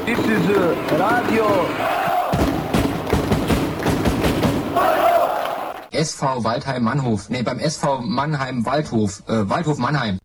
This is Radio SV Waldheim Mannhof. Ne, beim SV Mannheim Waldhof. Waldhof Mannheim.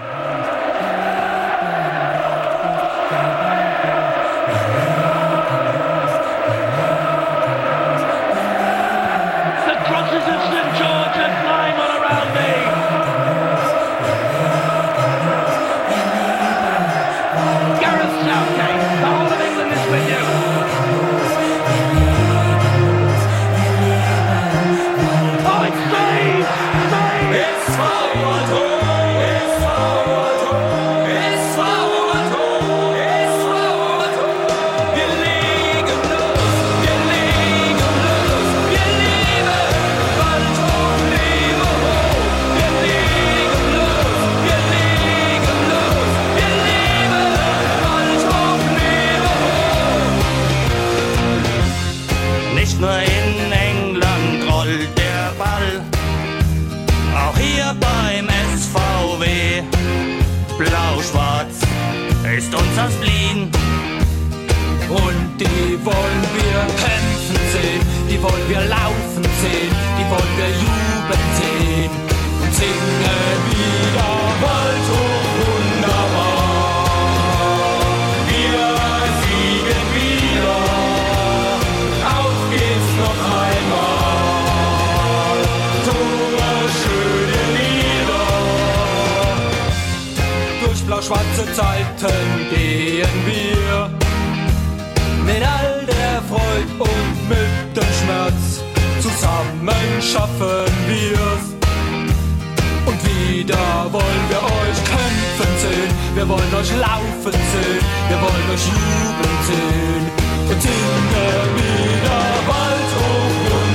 Schwarze Zeiten gehen wir mit all der Freude und mit dem Schmerz. Zusammen schaffen wir's. Und wieder wollen wir euch kämpfen sehen. Wir wollen euch laufen sehen. Wir wollen euch jubeln sehen. Und singen wieder Waldhof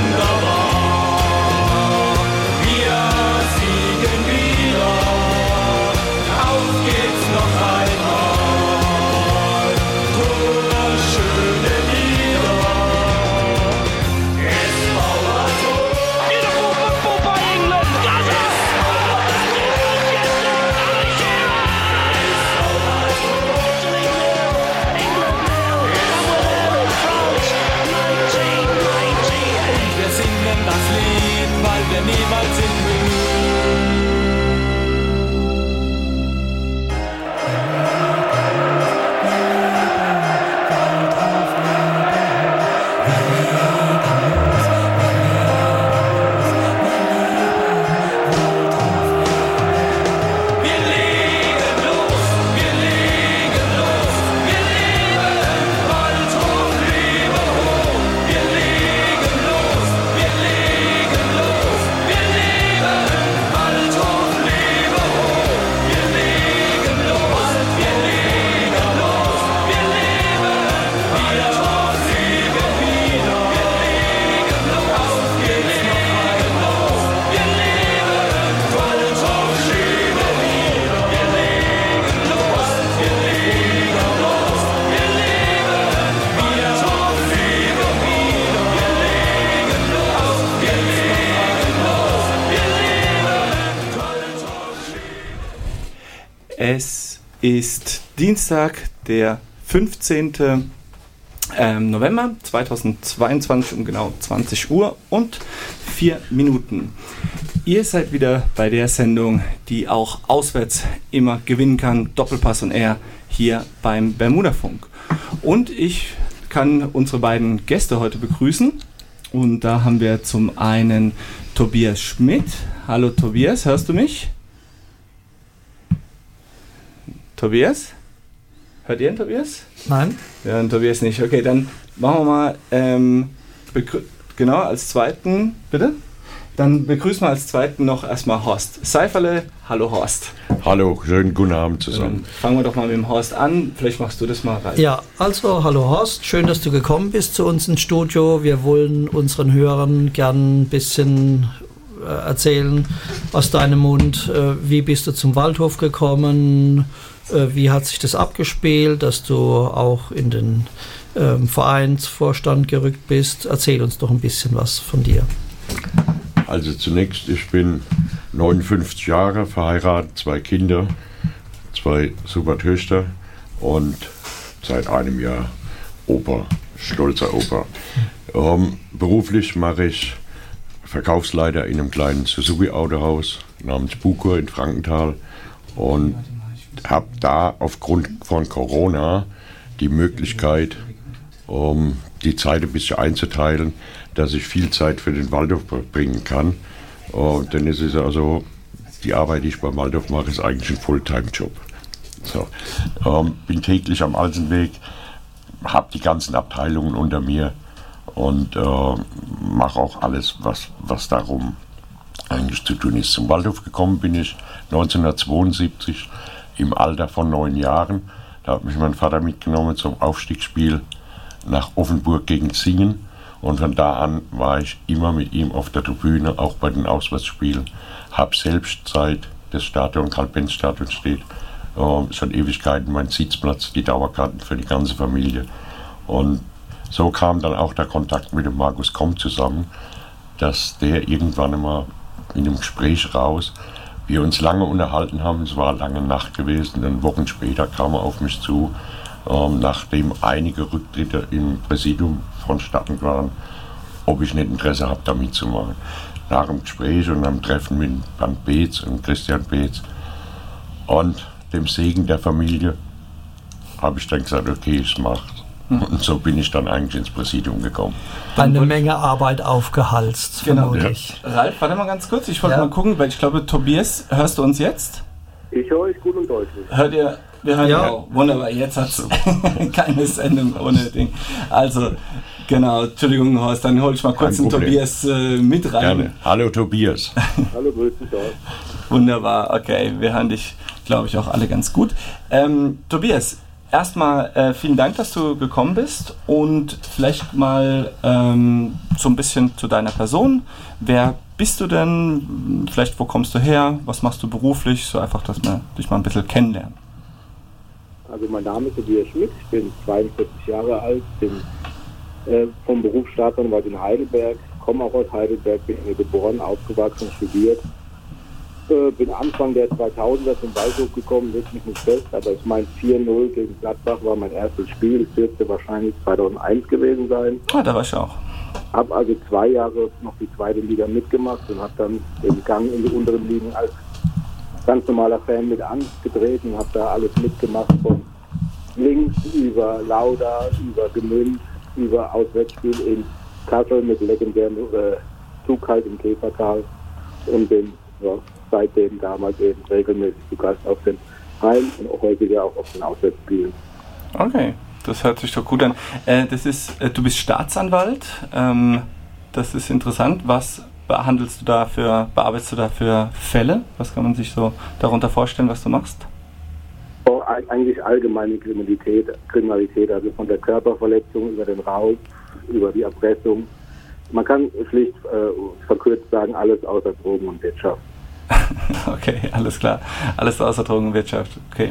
wunderbar. Wir siegen wieder. Auf geht's noch einmal, schöne Lieder. SV Waldhof. Beautiful football by England. Und wir singen das Lied, weil wir niemals in Es ist Dienstag, der 15. November 2022 um genau 20 Uhr und 4 Minuten. Ihr seid wieder bei der Sendung, die auch auswärts immer gewinnen kann, Doppelpass und R, hier beim Bermudafunk. Und ich kann unsere beiden Gäste heute begrüßen. Und da haben wir zum einen Tobias Schmidt. Hallo Tobias, hörst du mich? Tobias? Hört ihr ihn, Tobias? Nein. Ja, Tobias nicht. Okay, dann machen wir mal genau als zweiten, bitte? Dann begrüßen wir als zweiten noch erstmal Horst Seiferle. Hallo Horst. Hallo, schönen guten Abend zusammen. Fangen wir doch mal mit dem Horst an. Vielleicht machst du das mal rein. Ja, also hallo Horst, schön, dass du gekommen bist zu uns ins Studio. Wir wollen unseren Hörern gern ein bisschen erzählen aus deinem Mund. Wie bist du zum Waldhof gekommen? Wie hat sich das abgespielt, dass du auch in den Vereinsvorstand gerückt bist? Erzähl uns doch ein bisschen was von dir. Also zunächst, ich bin 59 Jahre, verheiratet, 2 Kinder, 2 super Töchter und seit einem Jahr Opa, stolzer Opa. Beruflich mache ich Verkaufsleiter in einem kleinen Suzuki-Autohaus namens Bukur in Frankenthal und habe da aufgrund von Corona die Möglichkeit, die Zeit ein bisschen einzuteilen, dass ich viel Zeit für den Waldhof bringen kann. Denn es ist also, die Arbeit, die ich beim Waldhof mache, ist eigentlich ein Fulltime-Job. So. Bin täglich am Alsenweg, habe die ganzen Abteilungen unter mir und mache auch alles, was darum eigentlich zu tun ist. Zum Waldhof gekommen bin ich 1972 im Alter von 9 Jahren. Da hat mich mein Vater mitgenommen zum Aufstiegsspiel nach Offenburg gegen Singen. Und von da an war ich immer mit ihm auf der Tribüne, auch bei den Auswärtsspielen. Habe selbst, seit das Stadion, Karl-Benz-Stadion steht, schon Ewigkeiten mein Sitzplatz, die Dauerkarten für die ganze Familie. Und so kam dann auch der Kontakt mit dem Markus Komm zusammen, dass der irgendwann einmal in einem Gespräch raus, wir uns lange unterhalten haben, es war lange Nacht gewesen, dann Wochen später kam er auf mich zu, nachdem einige Rücktritte im Präsidium vonstatten waren, ob ich nicht Interesse habe, da mitzumachen. Nach dem Gespräch und einem Treffen mit Bernd Beetz und Christian Beetz und dem Segen der Familie habe ich dann gesagt, okay, ich mach's. Und so bin ich dann eigentlich ins Präsidium gekommen. Eine Menge Arbeit aufgehalst, genau. vermutlich. Ja. Ralf, warte mal ganz kurz, ich wollte mal gucken, weil ich glaube, Tobias, hörst du uns jetzt? Ich höre euch gut und deutlich. Hört ihr? Wir hören ja auch. Wunderbar, jetzt hast du keine Sendung ohne Ding. Also, genau, Entschuldigung, Horst, dann hol ich mal kurz den Tobias mit rein. Gerne. Hallo Tobias. Hallo, grüß dich auch. Wunderbar, okay, wir hören dich, glaube ich, auch alle ganz gut. Tobias, erstmal vielen Dank, dass du gekommen bist und vielleicht mal so ein bisschen zu deiner Person. Wer bist du denn? Vielleicht, wo kommst du her? Was machst du beruflich? So einfach, dass wir dich mal ein bisschen kennenlernen. Also mein Name ist Tobias Schmidt, ich bin 42 Jahre alt, bin vom Beruf Staatsanwalt in Heidelberg, komme auch aus Heidelberg, bin hier geboren, aufgewachsen, studiert. Bin Anfang der 2000er zum Waldhof gekommen, legt mich nicht fest, aber ich meine 4-0 gegen Gladbach war mein erstes Spiel, es dürfte wahrscheinlich 2001 gewesen sein. Ah, da war ich auch. Habe also 2 Jahre noch die zweite Liga mitgemacht und habe dann den Gang in die unteren Ligen als ganz normaler Fan mit angedreht und habe da alles mitgemacht, von links über Lauda, über Gmünd, über Auswärtsspiel in Kassel mit legendärem Zug halt im Käfertal und bin seitdem damals eben regelmäßig zu Gast auf den Heim- und auch häufiger auch auf den Auswärtsspielen. Okay, das hört sich doch gut an. Du bist Staatsanwalt, das ist interessant. Was bearbeitest du da für Fälle? Was kann man sich so darunter vorstellen, was du machst? Eigentlich allgemeine Kriminalität, also von der Körperverletzung über den Raub, über die Erpressung. Man kann schlicht verkürzt sagen, alles außer Drogen und Wirtschaft. Okay, alles klar. Alles außer Drogen und Wirtschaft. Okay.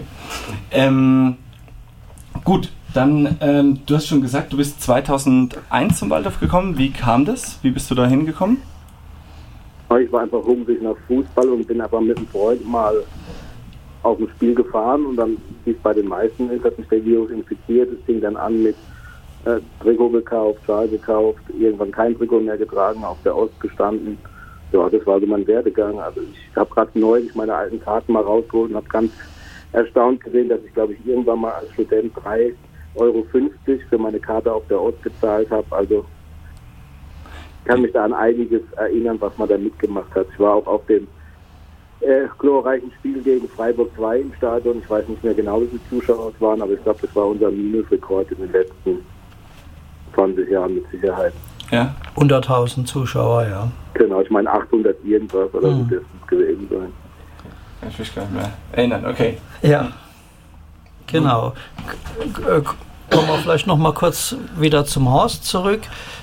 Gut, dann, du hast schon gesagt, du bist 2001 zum Waldhof gekommen. Wie kam das? Wie bist du da hingekommen? Ich war einfach hungrig nach Fußball und bin aber mit einem Freund mal auf ein Spiel gefahren und dann, wie es bei den meisten ist, hat mich der Virus infiziert. Es fing dann an mit Trikot gekauft, Schal gekauft, irgendwann kein Trikot mehr getragen, auf der Ost gestanden. Ja, das war so mein Werdegang. Also ich habe gerade neulich meine alten Karten mal rausgeholt und habe ganz erstaunt gesehen, dass ich, glaube ich, irgendwann mal als Student 3,50 € für meine Karte auf der Ost gezahlt habe. Also ich kann mich da an einiges erinnern, was man da mitgemacht hat. Ich war auch auf dem glorreichen Spiel gegen Freiburg 2 im Stadion. Ich weiß nicht mehr genau, wie viele Zuschauer es waren, aber ich glaube, das war unser Minusrekord in den letzten 20 Jahren mit Sicherheit. Ja. 100.000 Zuschauer, ja. Genau, ich meine 800 irgendwas oder so dürfte es gewesen sein. Kann ich mich gar nicht mehr erinnern, okay. Ja, genau. Kommen wir vielleicht noch mal kurz wieder zum Horst zurück.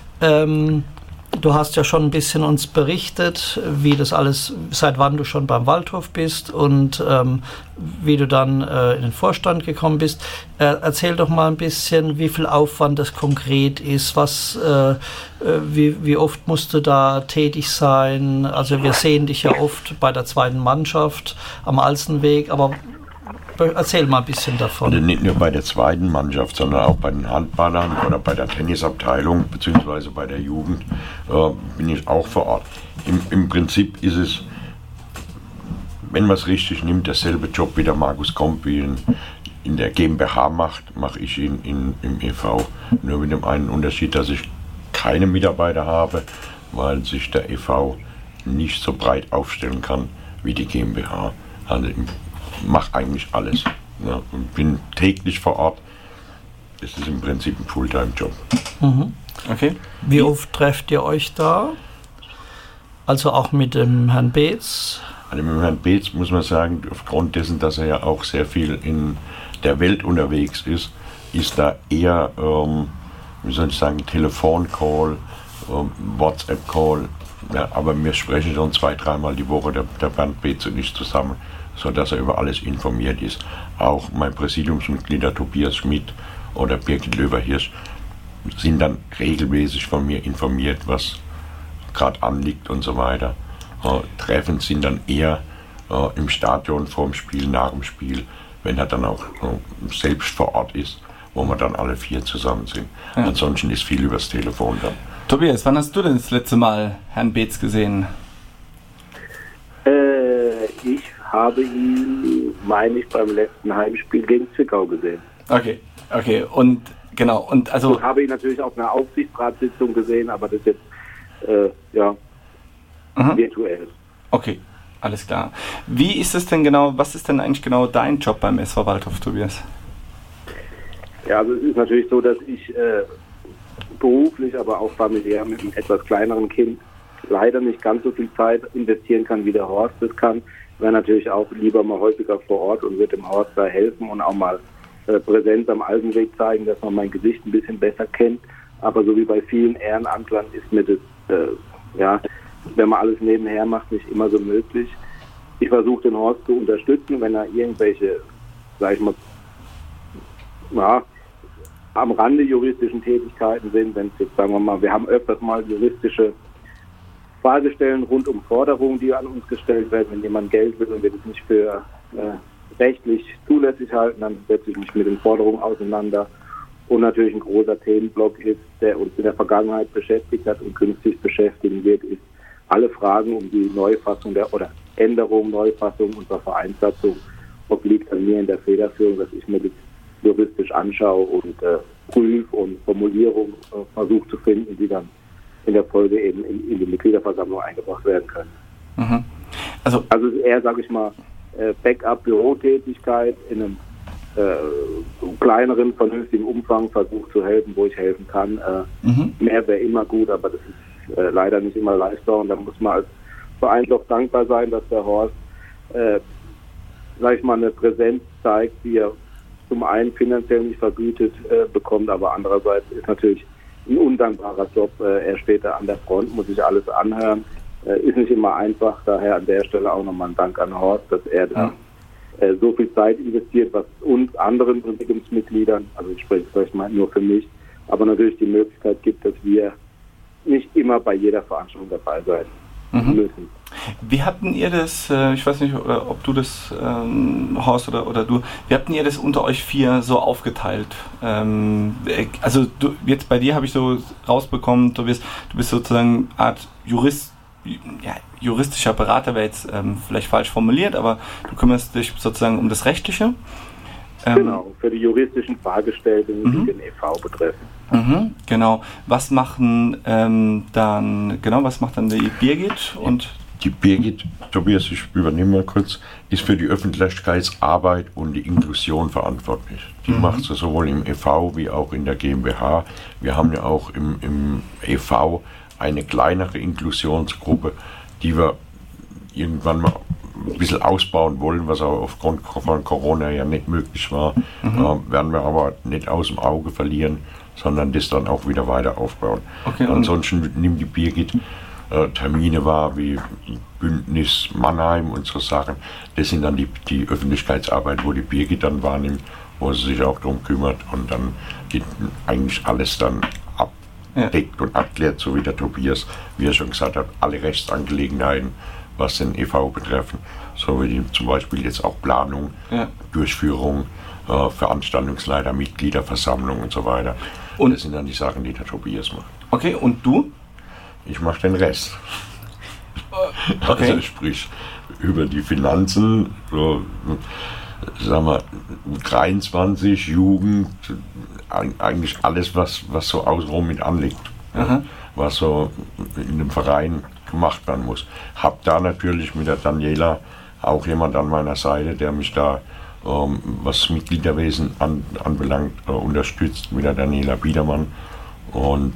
Du hast ja schon ein bisschen uns berichtet, wie das alles, seit wann du schon beim Waldhof bist und wie du dann in den Vorstand gekommen bist. Erzähl doch mal ein bisschen, wie viel Aufwand das konkret ist, wie oft musst du da tätig sein? Also wir sehen dich ja oft bei der zweiten Mannschaft am Alsenweg, aber Erzähl mal ein bisschen davon. Also nicht nur bei der zweiten Mannschaft, sondern auch bei den Handballern oder bei der Tennisabteilung beziehungsweise bei der Jugend bin ich auch vor Ort. Im Prinzip ist es, wenn man es richtig nimmt, derselbe Job wie der Markus Kompi in der GmbH mache ich ihn im e.V. Nur mit dem einen Unterschied, dass ich keine Mitarbeiter habe, weil sich der e.V. nicht so breit aufstellen kann wie die GmbH. Also ich mache eigentlich alles. Ja, und bin täglich vor Ort. Das ist im Prinzip ein Fulltime-Job. Mhm. Okay. Wie oft trefft ihr euch da? Also auch mit dem Herrn Beetz? Also mit dem Herrn Beetz muss man sagen, aufgrund dessen, dass er ja auch sehr viel in der Welt unterwegs ist da eher, wie soll ich sagen, Telefoncall, WhatsApp-Call. Ja, aber wir sprechen schon 2-3 Mal die Woche, der Bernd Beetz und ich zusammen, sodass er über alles informiert ist. Auch mein Präsidiumsmitglied, der Tobias Schmidt oder Birgit Löwer-Hirsch, sind dann regelmäßig von mir informiert, was gerade anliegt und so weiter. Treffen sind dann eher im Stadion vor dem Spiel, nach dem Spiel, wenn er dann auch selbst vor Ort ist, wo wir dann alle 4 zusammen sind. Ja. Ansonsten ist viel übers Telefon dann. Tobias, wann hast du denn das letzte Mal Herrn Beetz gesehen? Ich habe ihn, meine ich, beim letzten Heimspiel gegen Zwickau gesehen. Okay, und genau, und also... Ich habe ihn natürlich auf einer Aufsichtsratssitzung gesehen, aber das ist jetzt, virtuell. Okay, alles klar. Wie ist es denn genau, was ist denn eigentlich genau dein Job beim SV Waldhof, Tobias? Ja, also es ist natürlich so, dass ich beruflich, aber auch familiär mit einem etwas kleineren Kind leider nicht ganz so viel Zeit investieren kann, wie der Horst das kann. Ich wäre natürlich auch lieber mal häufiger vor Ort und würde dem Horst da helfen und auch mal Präsenz am Altenweg zeigen, dass man mein Gesicht ein bisschen besser kennt. Aber so wie bei vielen Ehrenamtlern ist mir das, wenn man alles nebenher macht, nicht immer so möglich. Ich versuche den Horst zu unterstützen, wenn er irgendwelche, sag ich mal, am Rande juristischen Tätigkeiten sind, wenn es jetzt, sagen wir mal, wir haben öfters mal juristische Fragestellen rund um Forderungen, die an uns gestellt werden, wenn jemand Geld will und wir das nicht für rechtlich zulässig halten, dann setze ich mich mit den Forderungen auseinander. Und natürlich ein großer Themenblock ist, der uns in der Vergangenheit beschäftigt hat und künftig beschäftigen wird, ist alle Fragen um die Neufassung oder Änderung, Neufassung unserer Vereinssatzung obliegt an mir in der Federführung, dass ich mir das juristisch anschaue und prüfe und Formulierungen versuche zu finden, die dann in der Folge eben in die Mitgliederversammlung eingebracht werden können. Mhm. Also eher, sage ich mal, Backup-Bürotätigkeit in einem kleineren, vernünftigen Umfang versucht zu helfen, wo ich helfen kann. Mehr wäre immer gut, aber das ist leider nicht immer leistbar und da muss man als Verein doch dankbar sein, dass der Horst, sag ich mal, eine Präsenz zeigt, die er zum einen finanziell nicht vergütet bekommt, aber andererseits ist natürlich ein undankbarer Job. Er steht da an der Front, muss sich alles anhören. Ist nicht immer einfach, daher an der Stelle auch nochmal ein Dank an Horst, dass er da so viel Zeit investiert, was uns anderen Präsidiumsmitgliedern, also ich spreche vielleicht mal nur für mich, aber natürlich die Möglichkeit gibt, dass wir nicht immer bei jeder Veranstaltung dabei sein müssen. Wie hatten ihr das, ich weiß nicht, ob du das, Horst oder du, wie hatten ihr das unter euch 4 so aufgeteilt? Also jetzt bei dir habe ich so rausbekommen, du bist sozusagen eine Art juristischer Berater, wäre jetzt vielleicht falsch formuliert, aber du kümmerst dich sozusagen um das Rechtliche. Genau, für die juristischen Fragestellungen, die den e.V. betreffen. Genau. Was macht dann die Birgit? Und die Birgit, Tobias, ich übernehme mal kurz, ist für die Öffentlichkeitsarbeit und die Inklusion verantwortlich. Die macht sie sowohl im e.V. wie auch in der GmbH. Wir haben ja auch im e.V. eine kleinere Inklusionsgruppe, die wir irgendwann mal ein bisschen ausbauen wollen, was aber aufgrund von Corona ja nicht möglich war. Werden wir aber nicht aus dem Auge verlieren, sondern das dann auch wieder weiter aufbauen. Okay, ansonsten nimmt die Birgit Termine wahr wie Bündnis Mannheim und so Sachen. Das sind dann die Öffentlichkeitsarbeit, wo die Birgit dann wahrnimmt, wo sie sich auch darum kümmert und dann geht eigentlich alles dann abdeckt und abklärt, so wie der Tobias, wie er schon gesagt hat, alle Rechtsangelegenheiten was den e.V. betreffen, so wie zum Beispiel jetzt auch Planung, Durchführung, Veranstaltungsleiter, Mitgliederversammlung und so weiter. Und das sind dann die Sachen, die der Tobias macht. Okay, und du? Ich mache den Rest. Okay. Also sprich, über die Finanzen, so, sagen wir, 23, Jugend, eigentlich alles, was so außenrum mit anliegt, was so in dem Verein gemacht werden muss. Hab da natürlich mit der Daniela auch jemand an meiner Seite, der mich da, was Mitgliederwesen anbelangt, unterstützt, mit der Daniela Biedermann. Und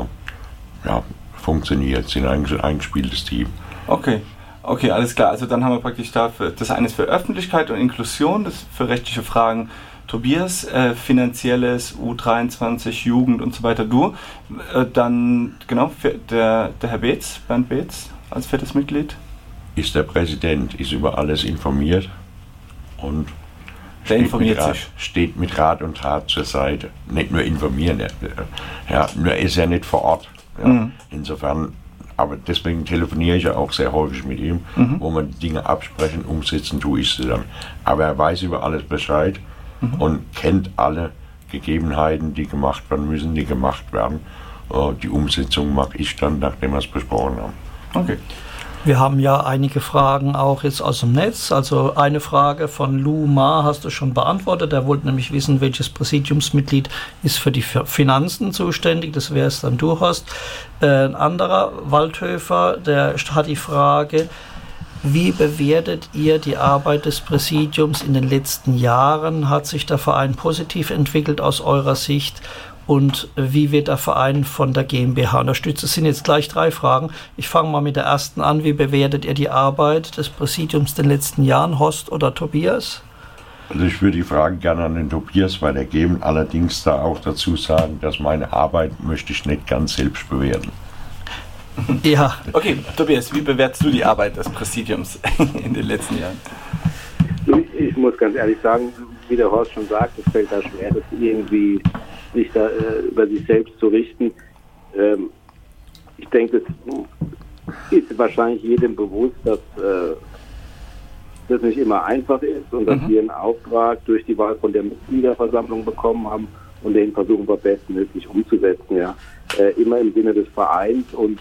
funktioniert, sind eigentlich ein eingespieltes Team. Okay, alles klar. Also dann haben wir praktisch da, das eine ist für Öffentlichkeit und Inklusion, das ist für rechtliche Fragen Tobias, finanzielles, U23, Jugend und so weiter du. Dann, genau, der Herr Beetz, Bernd Beetz, als viertes Mitglied. Ist der Präsident, ist über alles informiert und der informiert sich. Steht mit Rat und Tat zur Seite. Nicht nur informieren, nur ist er nicht vor Ort. Ja. Insofern, aber deswegen telefoniere ich ja auch sehr häufig mit ihm, wo man Dinge absprechen, umsetzen, tue ich sie dann. Aber er weiß über alles Bescheid und kennt alle Gegebenheiten, die gemacht werden müssen, die gemacht werden. Die Umsetzung mache ich dann, nachdem wir es besprochen haben. Okay. Wir haben ja einige Fragen auch jetzt aus dem Netz. Also eine Frage von Lou Ma hast du schon beantwortet. Er wollte nämlich wissen, welches Präsidiumsmitglied ist für die Finanzen zuständig. Das wäre es dann du, Horst. Ein anderer, Waldhöfer, der hat die Frage, wie bewertet ihr die Arbeit des Präsidiums in den letzten Jahren? Hat sich der Verein positiv entwickelt aus eurer Sicht? Und wie wird der Verein von der GmbH unterstützt? Das sind jetzt gleich 3 Fragen. Ich fange mal mit der ersten an. Wie bewertet ihr die Arbeit des Präsidiums in den letzten Jahren, Horst oder Tobias? Also ich würde die Fragen gerne an den Tobias weitergeben, allerdings da auch dazu sagen, dass meine Arbeit möchte ich nicht ganz selbst bewerten. Ja. Okay, Tobias, wie bewertest du die Arbeit des Präsidiums in den letzten Jahren? Ich muss ganz ehrlich sagen, wie der Horst schon sagt, es fällt da schwer, das irgendwie sich da über sich selbst zu richten. Ich denke, es ist wahrscheinlich jedem bewusst, dass das nicht immer einfach ist und dass wir einen Auftrag durch die Wahl von der Mitgliederversammlung bekommen haben und den versuchen wir bestmöglich umzusetzen. Ja. Immer im Sinne des Vereins. Und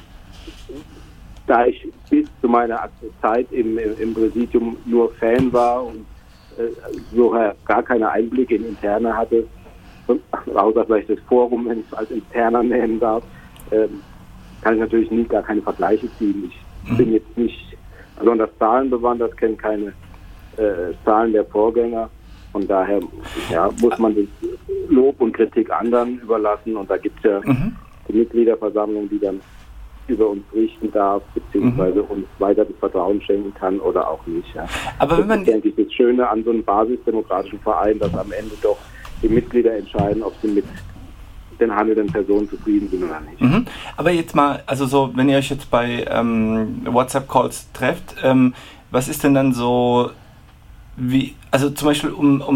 da ich bis zu meiner Zeit im Präsidium nur Fan war und so gar keine Einblicke in Interne hatte, außer vielleicht das Forum, wenn ich es als Interner nennen darf, kann ich natürlich gar keine Vergleiche ziehen. Ich bin jetzt nicht besonders zahlenbewandert, kenne keine Zahlen der Vorgänger. Von daher muss man das Lob und Kritik anderen überlassen. Und da gibt es ja die Mitgliederversammlung, die dann über uns richten darf, beziehungsweise uns weiter das Vertrauen schenken kann oder auch nicht. Ja. Aber wenn man, das ist, denke ich, das Schöne an so einem basisdemokratischen Verein, dass am Ende doch die Mitglieder entscheiden, ob sie mit den handelnden Personen zufrieden sind oder nicht. Aber jetzt mal, also so, wenn ihr euch jetzt bei WhatsApp-Calls trefft, was ist denn dann so, wie, also zum Beispiel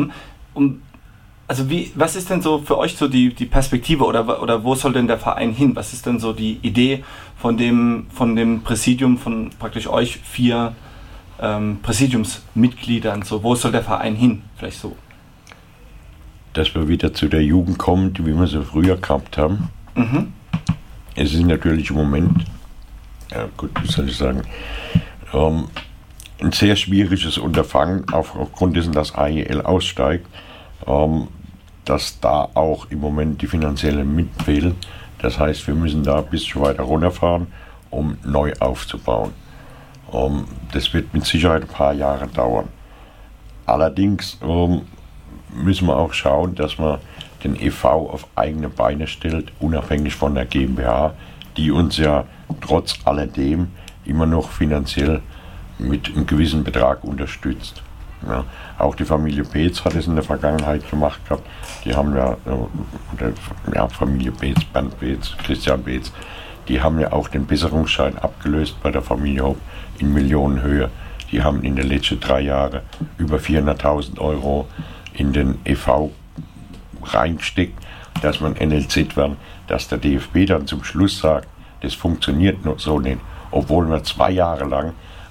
was ist denn so für euch so die Perspektive oder wo soll denn der Verein hin? Was ist denn so die Idee von dem Präsidium, von praktisch euch 4 Präsidiumsmitgliedern? So, wo soll der Verein hin? Vielleicht so. Dass wir wieder zu der Jugend kommen, wie wir sie früher gehabt haben. Es ist natürlich im Moment, wie soll ich sagen, ein sehr schwieriges Unterfangen, aufgrund dessen, dass AEL aussteigt, dass da auch im Moment die finanziellen Mittel fehlen. Das heißt, wir müssen da ein bisschen weiter runterfahren, um neu aufzubauen. Das wird mit Sicherheit ein paar Jahre dauern. Allerdings müssen wir auch schauen, dass man den e.V. auf eigene Beine stellt, unabhängig von der GmbH, die uns ja trotz alledem immer noch finanziell mit einem gewissen Betrag unterstützt. Ja, auch die Familie Beetz hat es in der Vergangenheit gemacht gehabt. Die haben Familie Beetz, Bernd Beetz, Christian Beetz, die haben ja auch den Besserungsschein abgelöst bei der Familie Hopp in Millionenhöhe. Die haben in den letzten 3 Jahren über 400.000 Euro in den e.V. reingesteckt, dass man NLZ werden, dass der DFB dann zum Schluss sagt, das funktioniert noch so nicht, obwohl wir 2 Jahre lang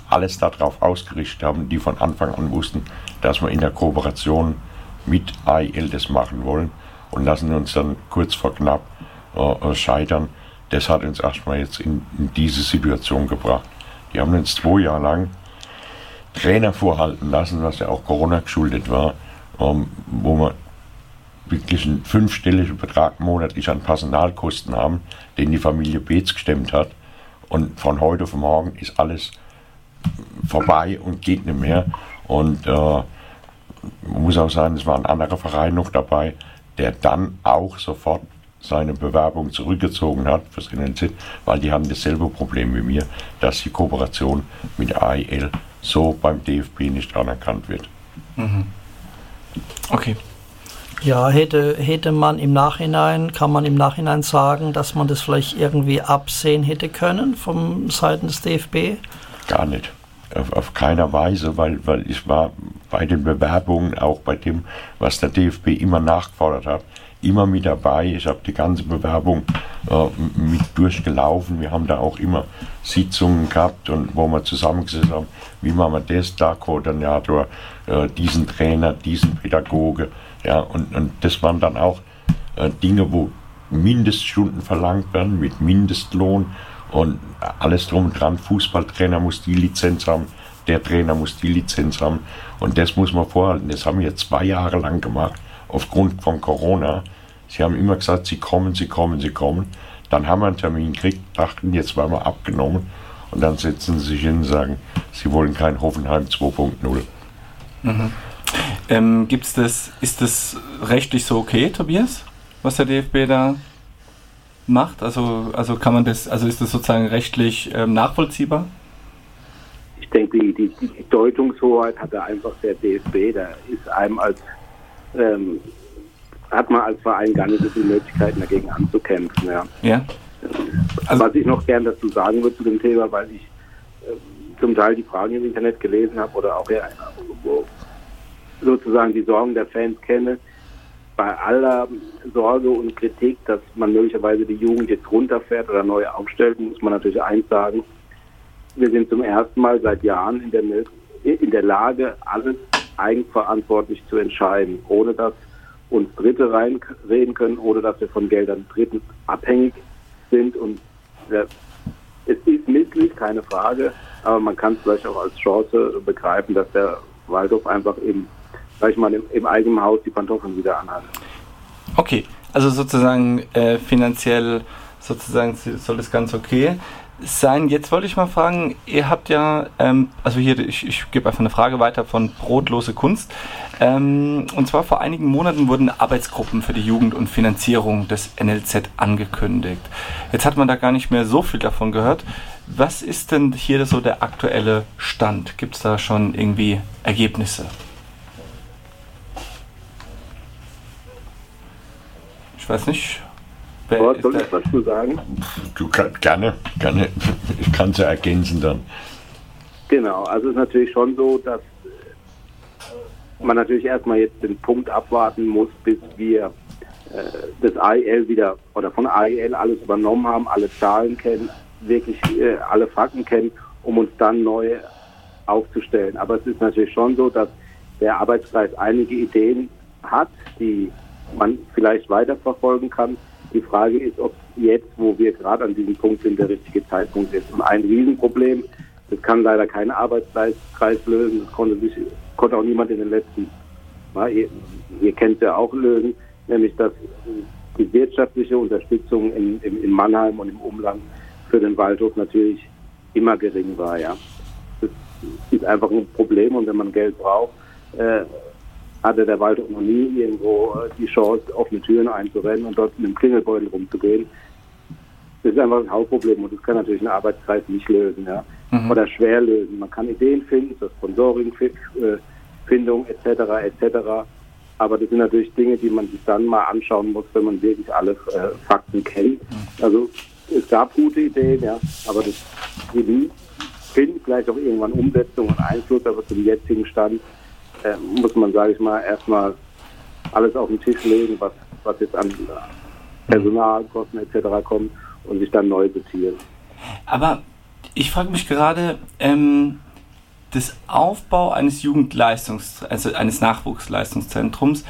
alles darauf ausgerichtet haben, die von Anfang an wussten, dass wir in der Kooperation mit AEL das machen wollen und lassen uns dann kurz vor knapp scheitern. Das hat uns erstmal jetzt in diese Situation gebracht. Die haben uns 2 Jahre lang Trainer vorhalten lassen, was ja auch Corona geschuldet war, wo wir wirklich einen 5-stelligen Betrag monatlich an Personalkosten haben, den die Familie Beetz gestemmt hat. Und von heute auf morgen ist alles vorbei und geht nicht mehr. Und man muss auch sagen, es war ein anderer Verein noch dabei, der dann auch sofort seine Bewerbung zurückgezogen hat fürs NLZ, weil die haben dasselbe Problem wie mir, dass die Kooperation mit AEL so beim DFB nicht anerkannt wird. Mhm. Okay. Ja, kann man im Nachhinein sagen, dass man das vielleicht irgendwie absehen hätte können vom Seiten des DFB? Gar nicht. Auf keiner Weise, weil ich war bei den Bewerbungen, auch bei dem, was der DFB immer nachgefordert hat, immer mit dabei. Ich habe die ganze Bewerbung mit durchgelaufen. Wir haben da auch immer Sitzungen gehabt, und wo wir zusammengesessen haben, wie machen wir das, da Koordinator, diesen Trainer, diesen Pädagoge. Ja, und das waren dann auch Dinge, wo Mindeststunden verlangt werden mit Mindestlohn und alles drum und dran. Fußballtrainer muss die Lizenz haben, der Trainer muss die Lizenz haben, und das muss man vorhalten. Das haben wir 2 Jahre lang gemacht, aufgrund von Corona. Sie haben immer gesagt, sie kommen. Dann haben wir einen Termin gekriegt, dachten, jetzt werden wir abgenommen, und dann setzen sie sich hin und sagen, sie wollen kein Hoffenheim 2.0. Mhm. Ist das rechtlich so okay, Tobias, was der DFB da macht? Also kann man das, also ist das sozusagen rechtlich nachvollziehbar? Ich denke, die Deutungshoheit hat da einfach der DFB. Da ist einem hat man als Verein gar nicht so viele Möglichkeiten, dagegen anzukämpfen. Ja. Also, was ich noch gern dazu sagen würde zu dem Thema, weil ich zum Teil die Fragen im Internet gelesen habe oder auch sozusagen die Sorgen der Fans kenne, bei aller Sorge und Kritik, dass man möglicherweise die Jugend jetzt runterfährt oder neu aufstellt, muss man natürlich eins sagen: Wir sind zum ersten Mal seit Jahren in der Lage, alles eigenverantwortlich zu entscheiden, ohne dass uns Dritte reinreden können, ohne dass wir von Geldern Dritten abhängig sind. Und es ist misslich, keine Frage, aber man kann es vielleicht auch als Chance begreifen, dass der Waldhof einfach im eigenen Haus die Pantoffeln wieder anhat. Okay, also sozusagen finanziell sozusagen soll das ganz okay sein. Jetzt wollte ich mal fragen, ihr habt ja, also hier, ich gebe einfach eine Frage weiter von Brotlose Kunst. Und zwar vor einigen Monaten wurden Arbeitsgruppen für die Jugend und Finanzierung des NLZ angekündigt. Jetzt hat man da gar nicht mehr so viel davon gehört. Was ist denn hier so der aktuelle Stand? Gibt es da schon irgendwie Ergebnisse? Ich weiß nicht. Soll ich was zu sagen? Du kannst gerne. Ich kann es ja ergänzen dann. Genau, also es ist natürlich schon so, dass man natürlich erstmal jetzt den Punkt abwarten muss, bis wir das AEL wieder oder von AEL alles übernommen haben, alle Zahlen kennen, wirklich alle Fakten kennen, um uns dann neu aufzustellen. Aber es ist natürlich schon so, dass der Arbeitskreis einige Ideen hat, die man vielleicht weiterverfolgen kann. Die Frage ist, ob jetzt, wo wir gerade an diesem Punkt sind, der richtige Zeitpunkt ist. Und ein Riesenproblem, das kann leider kein Arbeitskreis lösen, das konnte auch niemand in den letzten, ihr kennt es ja auch, lösen, nämlich dass die wirtschaftliche Unterstützung in Mannheim und im Umland für den Waldhof natürlich immer gering war. Ja. Das ist einfach ein Problem, und wenn man Geld braucht, hatte der Waldhof noch nie irgendwo die Chance, offene Türen einzurennen und dort mit dem Klingelbeutel rumzugehen. Das ist einfach ein Hauptproblem, und das kann natürlich ein Arbeitskreis nicht lösen, ja. Oder schwer lösen. Man kann Ideen finden, zur Sponsoring-Findung etc. Aber das sind natürlich Dinge, die man sich dann mal anschauen muss, wenn man wirklich alle Fakten kennt. Also es gab gute Ideen, ja, aber die finden vielleicht auch irgendwann Umsetzung und Einfluss, aber zum jetzigen Stand muss man, sage ich mal, erstmal alles auf den Tisch legen, was jetzt an Personalkosten etc. kommt, und sich dann neu sortieren. Aber ich frage mich gerade, des Aufbau eines also eines Nachwuchsleistungszentrums,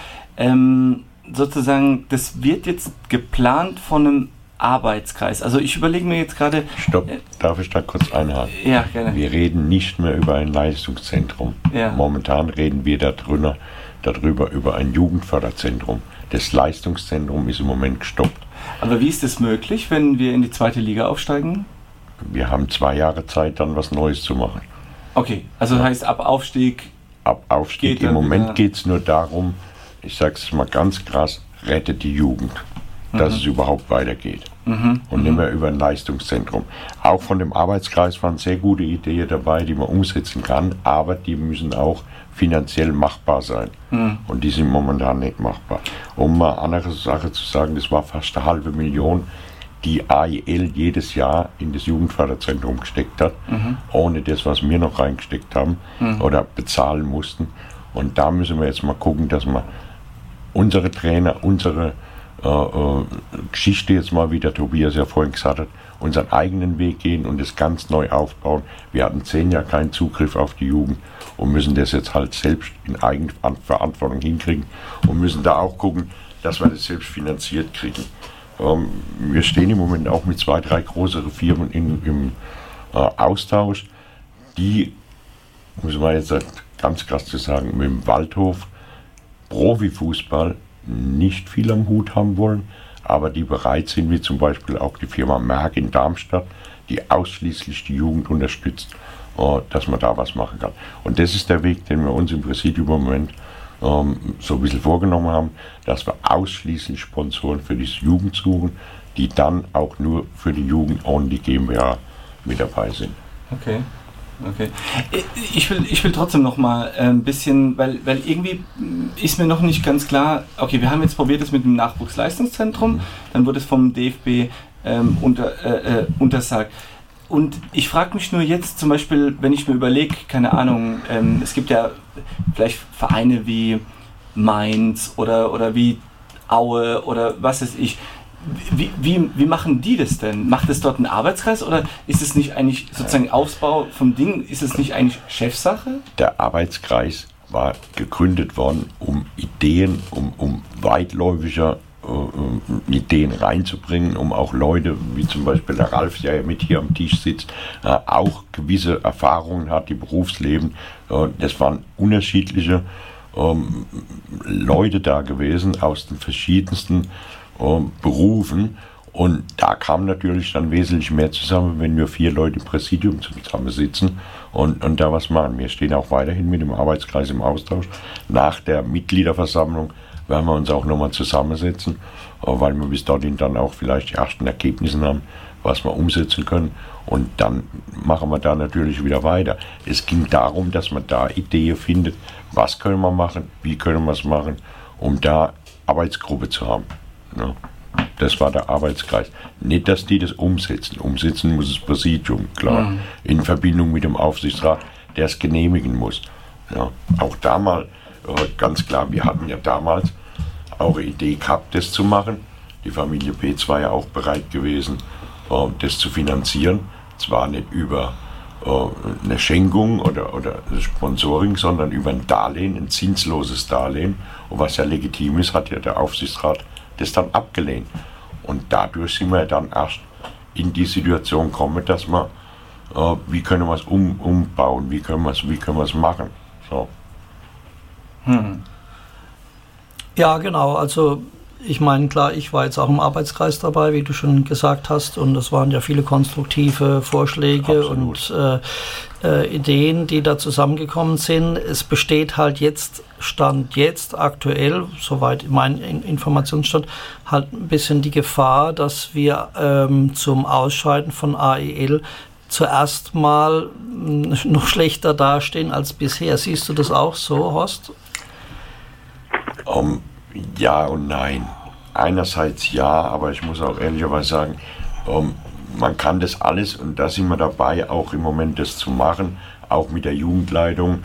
sozusagen, das wird jetzt geplant von einem Arbeitskreis. Also ich überlege mir jetzt gerade... Stopp, darf ich da kurz einhaken? Ja, gerne. Wir reden nicht mehr über ein Leistungszentrum. Ja. Momentan reden wir darüber über ein Jugendförderzentrum. Das Leistungszentrum ist im Moment gestoppt. Aber wie ist es möglich, wenn wir in die 2. Liga aufsteigen? Wir haben 2 Jahre Zeit, dann was Neues zu machen. Okay, also das heißt ab Aufstieg... Ab Aufstieg, im Moment geht es nur darum, ich sage es mal ganz krass, rettet die Jugend, dass es überhaupt weitergeht. Und nicht mehr über ein Leistungszentrum. Auch von dem Arbeitskreis waren sehr gute Ideen dabei, die man umsetzen kann, aber die müssen auch finanziell machbar sein. Und die sind momentan nicht machbar. Um mal eine andere Sache zu sagen, das war fast 500.000, die AIL jedes Jahr in das Jugendförderzentrum gesteckt hat, ohne das, was wir noch reingesteckt haben oder bezahlen mussten. Und da müssen wir jetzt mal gucken, dass wir unsere Trainer, unsere Geschichte jetzt mal, wie der Tobias ja vorhin gesagt hat, unseren eigenen Weg gehen und das ganz neu aufbauen. Wir hatten 10 Jahre keinen Zugriff auf die Jugend und müssen das jetzt halt selbst in Eigenverantwortung hinkriegen und müssen da auch gucken, dass wir das selbst finanziert kriegen. Wir stehen im Moment auch mit 2, 3 größeren Firmen im Austausch, die, muss man jetzt ganz krass zu sagen, mit dem Waldhof Profifußball nicht viel am Hut haben wollen, aber die bereit sind, wie zum Beispiel auch die Firma Merck in Darmstadt, die ausschließlich die Jugend unterstützt, dass man da was machen kann. Und das ist der Weg, den wir uns im Präsidium im Moment so ein bisschen vorgenommen haben, dass wir ausschließlich Sponsoren für die Jugend suchen, die dann auch nur für die Jugend ohne die GmbH mit dabei sind. Okay. Ich will trotzdem noch mal ein bisschen, weil irgendwie ist mir noch nicht ganz klar, okay, wir haben jetzt probiert es mit dem Nachwuchsleistungszentrum, dann wurde es vom DFB untersagt. Und ich frage mich nur jetzt zum Beispiel, wenn ich mir überlege, keine Ahnung, es gibt ja vielleicht Vereine wie Mainz oder wie Aue oder was weiß ich. Wie machen die das denn? Macht es dort ein Arbeitskreis oder ist es nicht eigentlich sozusagen Aufbau vom Ding, ist es nicht eigentlich Chefsache? Der Arbeitskreis war gegründet worden, um Ideen, um weitläufiger Ideen reinzubringen, um auch Leute, wie zum Beispiel der Ralf, der ja mit hier am Tisch sitzt, auch gewisse Erfahrungen hat im Berufsleben. Das waren unterschiedliche Leute da gewesen aus den verschiedensten Berufen und da kam natürlich dann wesentlich mehr zusammen, wenn wir 4 Leute im Präsidium zusammen sitzen und da was machen. Wir stehen auch weiterhin mit dem Arbeitskreis im Austausch. Nach der Mitgliederversammlung werden wir uns auch nochmal zusammensetzen, weil wir bis dahin dann auch vielleicht die ersten Ergebnisse haben, was wir umsetzen können und dann machen wir da natürlich wieder weiter. Es ging darum, dass man da Ideen findet, was können wir machen, wie können wir es machen, um da Arbeitsgruppe zu haben. Ja, das war der Arbeitskreis. Nicht, dass die das umsetzen. Umsetzen muss das Präsidium, klar. In Verbindung mit dem Aufsichtsrat, der es genehmigen muss. Ja, auch damals, ganz klar, wir hatten ja damals auch eine Idee gehabt, das zu machen. Die Familie Peetz war ja auch bereit gewesen, das zu finanzieren. Zwar nicht über eine Schenkung oder Sponsoring, sondern über ein Darlehen, ein zinsloses Darlehen. Und was ja legitim ist, hat ja der Aufsichtsrat das dann abgelehnt. Und dadurch sind wir dann erst in die Situation gekommen, dass wir, wie können wir es umbauen, wie können wir es machen. So. Ja, genau, also ich meine, klar, ich war jetzt auch im Arbeitskreis dabei, wie du schon gesagt hast, und es waren ja viele konstruktive Vorschläge Absolut. und Ideen, die da zusammengekommen sind. Es besteht halt Stand jetzt aktuell, soweit mein Informationsstand, halt ein bisschen die Gefahr, dass wir zum Ausscheiden von AIL zuerst mal noch schlechter dastehen als bisher. Siehst du das auch so, Horst? Ja und nein. Einerseits ja, aber ich muss auch ehrlicherweise sagen, man kann das alles, und da sind wir dabei, auch im Moment das zu machen, auch mit der Jugendleitung,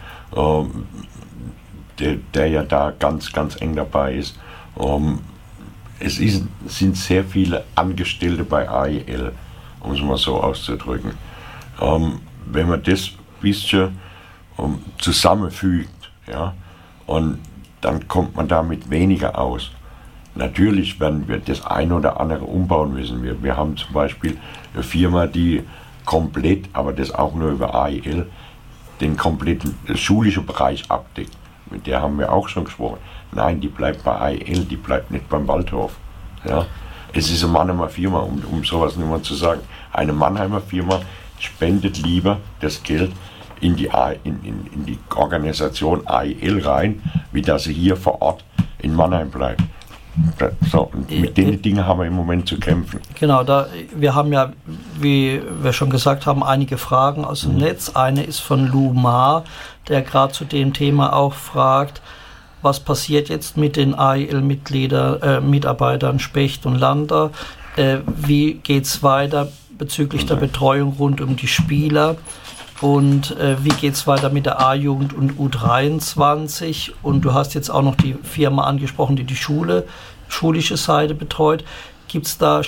der ja da ganz, ganz eng dabei ist. Es sind sehr viele Angestellte bei AIL, um es mal so auszudrücken. Wenn man das ein bisschen zusammenfügt. Ja? Und dann kommt man damit weniger aus. Natürlich werden wir das eine oder andere umbauen müssen. Wir haben zum Beispiel eine Firma, die komplett, aber das auch nur über AEL, den kompletten schulischen Bereich abdeckt. Mit der haben wir auch schon gesprochen. Nein, die bleibt bei AEL, die bleibt nicht beim Waldhof. Ja? Es ist eine Mannheimer Firma, um sowas nicht mal zu sagen. Eine Mannheimer Firma spendet lieber das Geld in die Organisation AEL rein, wie dass sie hier vor Ort in Mannheim bleibt. So, und mit den Dingen haben wir im Moment zu kämpfen. Genau, wir haben ja, wie wir schon gesagt haben, einige Fragen aus dem Netz. Eine ist von Lou Ma, der gerade zu dem Thema auch fragt, was passiert jetzt mit den AEL-Mitarbeitern Specht und Lander? Wie geht es weiter bezüglich der Betreuung rund um die Spieler? Und wie geht es weiter mit der A-Jugend und U23? Und du hast jetzt auch noch die Firma angesprochen, die schulische Seite betreut. Gibt's da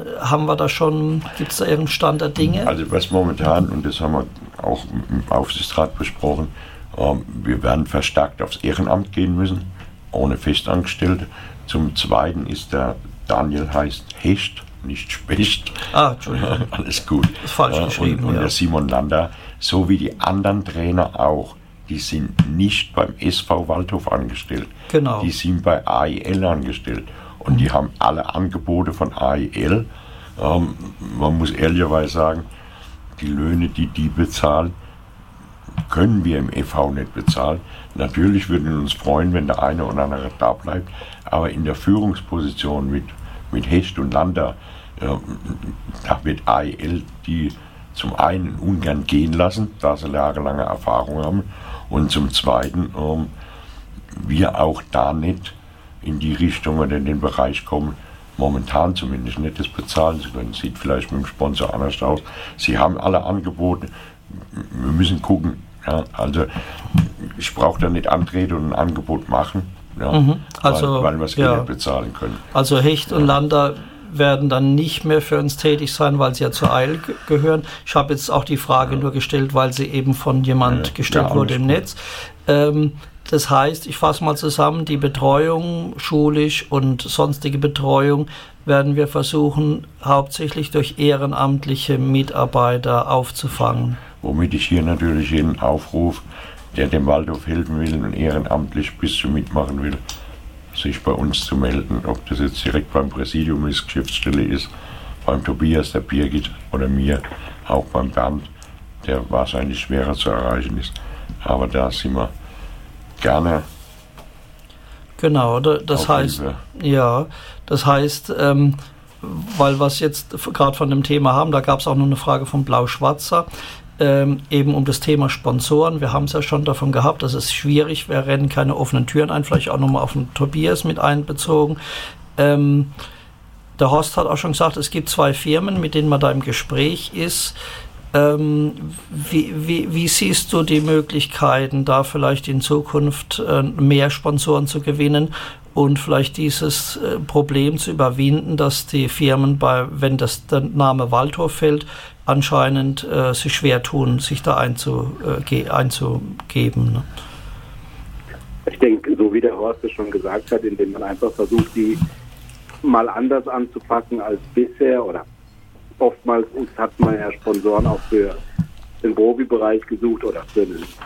ihren Stand der Dinge? Also was momentan, und das haben wir auch im Aufsichtsrat besprochen, wir werden verstärkt aufs Ehrenamt gehen müssen, ohne Festangestellte. Zum Zweiten ist der Daniel heißt Hecht, nicht Specht. Entschuldigung. Alles gut. Ist falsch geschrieben. Und der Simon Lander, so wie die anderen Trainer auch, die sind nicht beim SV Waldhof angestellt. Genau. Die sind bei AEL angestellt. Und die haben alle Angebote von AEL. Man muss ehrlicherweise sagen, die Löhne, die bezahlen, können wir im e.V. nicht bezahlen. Natürlich würden wir uns freuen, wenn der eine oder andere da bleibt. Aber in der Führungsposition mit Hecht und Lander, da wird AEL die zum einen ungern gehen lassen, da sie jahrelange Erfahrung haben, und zum zweiten wir auch da nicht in die Richtung oder in den Bereich kommen, momentan zumindest nicht das bezahlen zu können. Sieht vielleicht mit dem Sponsor anders aus. Sie haben alle Angebote, wir müssen gucken. Ja, also ich brauche da nicht antreten und ein Angebot machen, ja, weil wir es nicht bezahlen können. Also Hecht und Lander werden dann nicht mehr für uns tätig sein, weil sie ja zur AEL gehören. Ich habe jetzt auch die Frage nur gestellt, weil sie eben von jemand gestellt wurde im Netz. Das heißt, ich fasse mal zusammen, die Betreuung, schulisch und sonstige Betreuung, werden wir versuchen, hauptsächlich durch ehrenamtliche Mitarbeiter aufzufangen. Womit ich hier natürlich jeden aufrufe, der dem Waldhof helfen will und ehrenamtlich ein bisschen mitmachen will, sich bei uns zu melden. Ob das jetzt direkt beim Präsidium ist, Geschäftsstelle ist, beim Tobias, der Birgit oder mir, auch beim Bernd, der wahrscheinlich schwerer zu erreichen ist. Aber da sind wir gerne. Genau, das heißt, weil wir es jetzt gerade von dem Thema haben, da gab es auch noch eine Frage von Blau-Schwarzer, eben um das Thema Sponsoren. Wir haben es ja schon davon gehabt, dass es schwierig wäre, rennen keine offenen Türen ein, vielleicht auch nochmal auf den Tobias mit einbezogen. Der Horst hat auch schon gesagt, es gibt 2 Firmen, mit denen man da im Gespräch ist. Wie siehst du die Möglichkeiten, da vielleicht in Zukunft mehr Sponsoren zu gewinnen und vielleicht dieses Problem zu überwinden, dass die Firmen, wenn der Name Waldhof fällt, anscheinend sich schwer tun, sich da einzugeben? Ne? Ich denke, so wie der Horst es schon gesagt hat, indem man einfach versucht, die mal anders anzupacken als bisher, oder oftmals hat man ja Sponsoren auch für den Profibereich gesucht oder für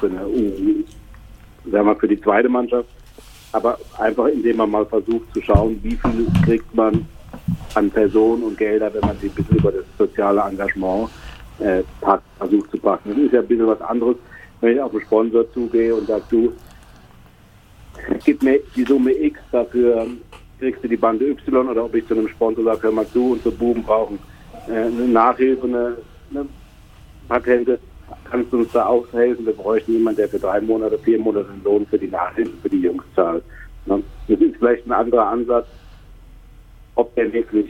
die zweite Mannschaft. Aber einfach indem man mal versucht zu schauen, wie viel kriegt man an Personen und Gelder, wenn man sie ein bisschen über das soziale Engagement versucht zu packen. Das ist ja ein bisschen was anderes, wenn ich auf einen Sponsor zugehe und sage, du, gib mir die Summe X, dafür kriegst du die Bande Y, oder ob ich zu einem Sponsor sage, hör mal zu, unsere Buben brauchen eine Nachhilfe, eine Patente, kannst du uns da aushelfen? Wir bräuchten jemanden, der für 3 Monate, 4 Monate einen Lohn für die Nachhilfe für die Jungs zahlt. Das ist vielleicht ein anderer Ansatz, ob der wirklich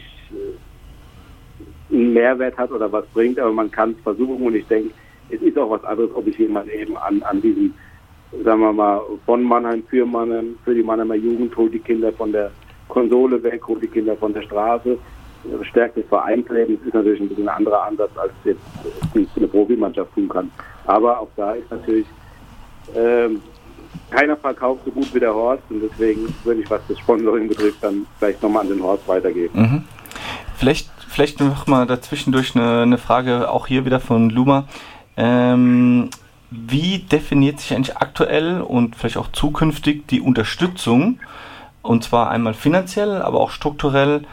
einen Mehrwert hat oder was bringt, aber man kann es versuchen, und ich denke, es ist auch was anderes, ob ich jemanden eben an diesem, sagen wir mal, von Mannheim für die Mannheimer Jugend, hol die Kinder von der Konsole weg, hol die Kinder von der Straße, stärkt das Vereinsleben. Das ist natürlich ein bisschen ein anderer Ansatz, als jetzt eine Profimannschaft tun kann. Aber auch da ist natürlich keiner verkauft so gut wie der Horst und deswegen würde ich, was das Sponsoring betrifft, dann vielleicht nochmal an den Horst weitergeben. Mhm. Vielleicht noch mal dazwischendurch eine Frage, auch hier wieder von Luma. Wie definiert sich eigentlich aktuell und vielleicht auch zukünftig die Unterstützung, und zwar einmal finanziell, aber auch strukturell,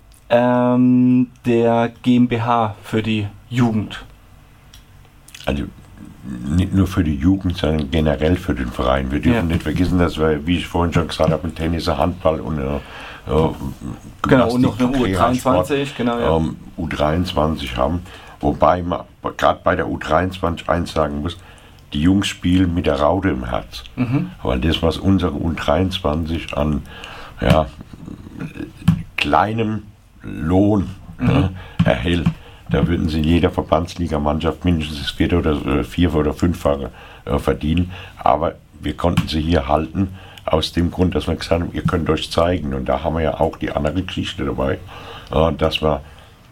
der GmbH für die Jugend? Also nicht nur für die Jugend, sondern generell für den Verein. Wir dürfen nicht vergessen, dass wir, wie ich vorhin schon gesagt habe, Tennis, Handball und genau, und noch eine U23, genau, ja. U23 haben, wobei man gerade bei der U23 eins sagen muss, die Jungs spielen mit der Raude im Herz. Weil das, was unsere U23 an kleinem Lohn erhält, da würden sie in jeder Verbandsligamannschaft mindestens das 4. oder 4. oder 5-fache verdienen. Aber wir konnten sie hier halten, aus dem Grund, dass wir gesagt haben, ihr könnt euch zeigen. Und da haben wir ja auch die andere Geschichte dabei, dass wir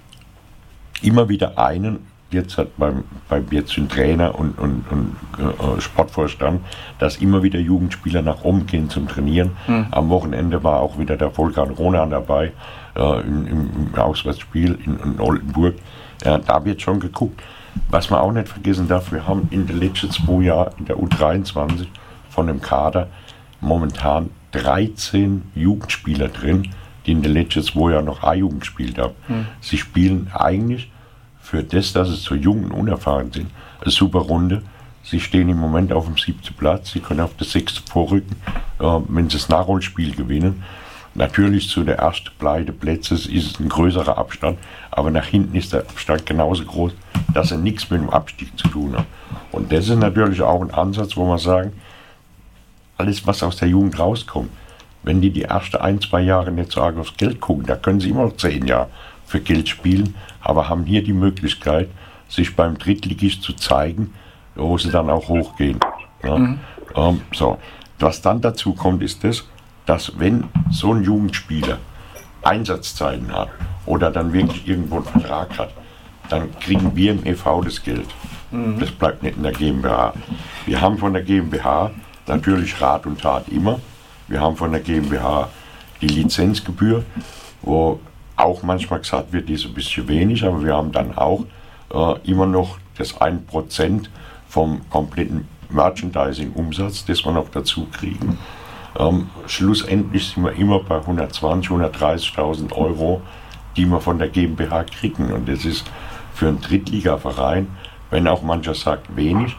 immer wieder jetzt hat beim jetzt den Trainer und Sportvorstand, dass immer wieder Jugendspieler nach oben gehen zum Trainieren. Am Wochenende war auch wieder der Volker Ronan dabei, im Auswärtsspiel in Oldenburg. Da wird schon geguckt. Was man auch nicht vergessen darf, wir haben in den letzten 2 Jahren in der U23 von dem Kader momentan 13 Jugendspieler drin, die in den letzten 2 Jahren noch A-Jugend gespielt haben. Sie spielen eigentlich für das, dass sie so jung und unerfahren sind, eine super Runde. Sie stehen im Moment auf dem 7. Platz, sie können auf das 6. vorrücken, wenn sie das Nachholspiel gewinnen. Natürlich zu der ersten beiden Plätze ist es ein größerer Abstand, aber nach hinten ist der Abstand genauso groß, dass er nichts mit dem Abstieg zu tun hat. Und das ist natürlich auch ein Ansatz, wo man sagen, alles, was aus der Jugend rauskommt, wenn die ersten 1-2 Jahre nicht so arg aufs Geld gucken, da können sie immer noch 10 Jahre für Geld spielen, aber haben hier die Möglichkeit, sich beim Drittligist zu zeigen, wo sie dann auch hochgehen. Ja? So. Was dann dazu kommt, ist das, dass wenn so ein Jugendspieler Einsatzzeiten hat oder dann wirklich irgendwo einen Vertrag hat, dann kriegen wir im e.V. das Geld. Das bleibt nicht in der GmbH. Wir haben von der GmbH natürlich Rat und Tat immer. Wir haben von der GmbH die Lizenzgebühr, wo auch manchmal gesagt wird, die ist ein bisschen wenig, aber wir haben dann auch immer noch das 1% vom kompletten Merchandising-Umsatz, das wir noch dazu kriegen. Schlussendlich sind wir immer bei 120.000, 130.000 Euro, die wir von der GmbH kriegen. Und das ist für einen Drittligaverein, wenn auch mancher sagt wenig,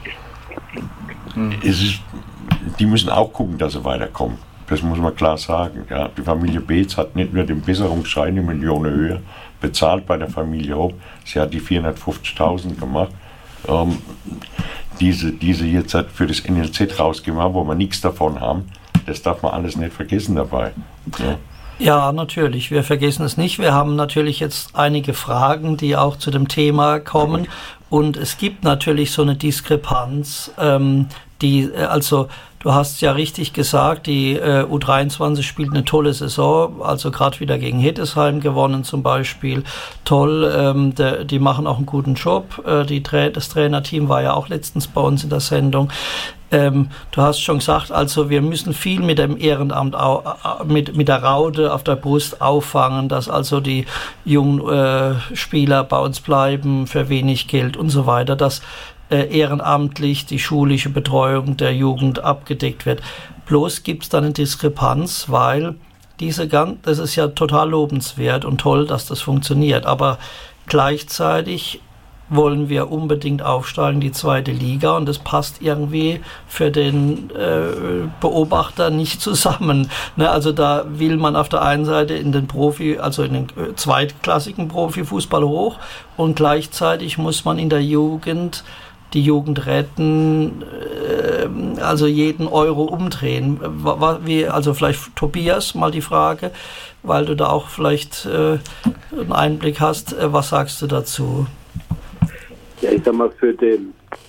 die müssen auch gucken, dass sie weiterkommen. Das muss man klar sagen. Ja, die Familie Beetz hat nicht nur den Besserungsschein in Millionenhöhe bezahlt bei der Familie Hopp, sie hat die 450.000 gemacht. Diese jetzt halt für das NLZ rausgegeben haben, wo wir nichts davon haben, das darf man alles nicht vergessen dabei. Ja. Ja, natürlich. Wir vergessen es nicht. Wir haben natürlich jetzt einige Fragen, die auch zu dem Thema kommen. Und es gibt natürlich so eine Diskrepanz, also du hast ja richtig gesagt, die U23 spielt eine tolle Saison, also gerade wieder gegen Hettesheim gewonnen zum Beispiel. Toll, die machen auch einen guten Job. Das Trainerteam war ja auch letztens bei uns in der Sendung. Du hast schon gesagt, also wir müssen viel mit dem Ehrenamt, mit der Raude auf der Brust auffangen, dass also die jungen Spieler bei uns bleiben für wenig Geld und so weiter, dass ehrenamtlich die schulische Betreuung der Jugend abgedeckt wird. Bloß gibt es da eine Diskrepanz, weil das ist ja total lobenswert und toll, dass das funktioniert, aber gleichzeitig wollen wir unbedingt aufsteigen, die 2. Liga, und das passt irgendwie für den Beobachter nicht zusammen. Ne? Also da will man auf der einen Seite in den zweitklassigen Profifußball hoch und gleichzeitig muss man in der Jugend die Jugend retten, also jeden Euro umdrehen. Also vielleicht Tobias mal die Frage, weil du da auch vielleicht einen Einblick hast. Was sagst du dazu? Ja, ich sag mal, für die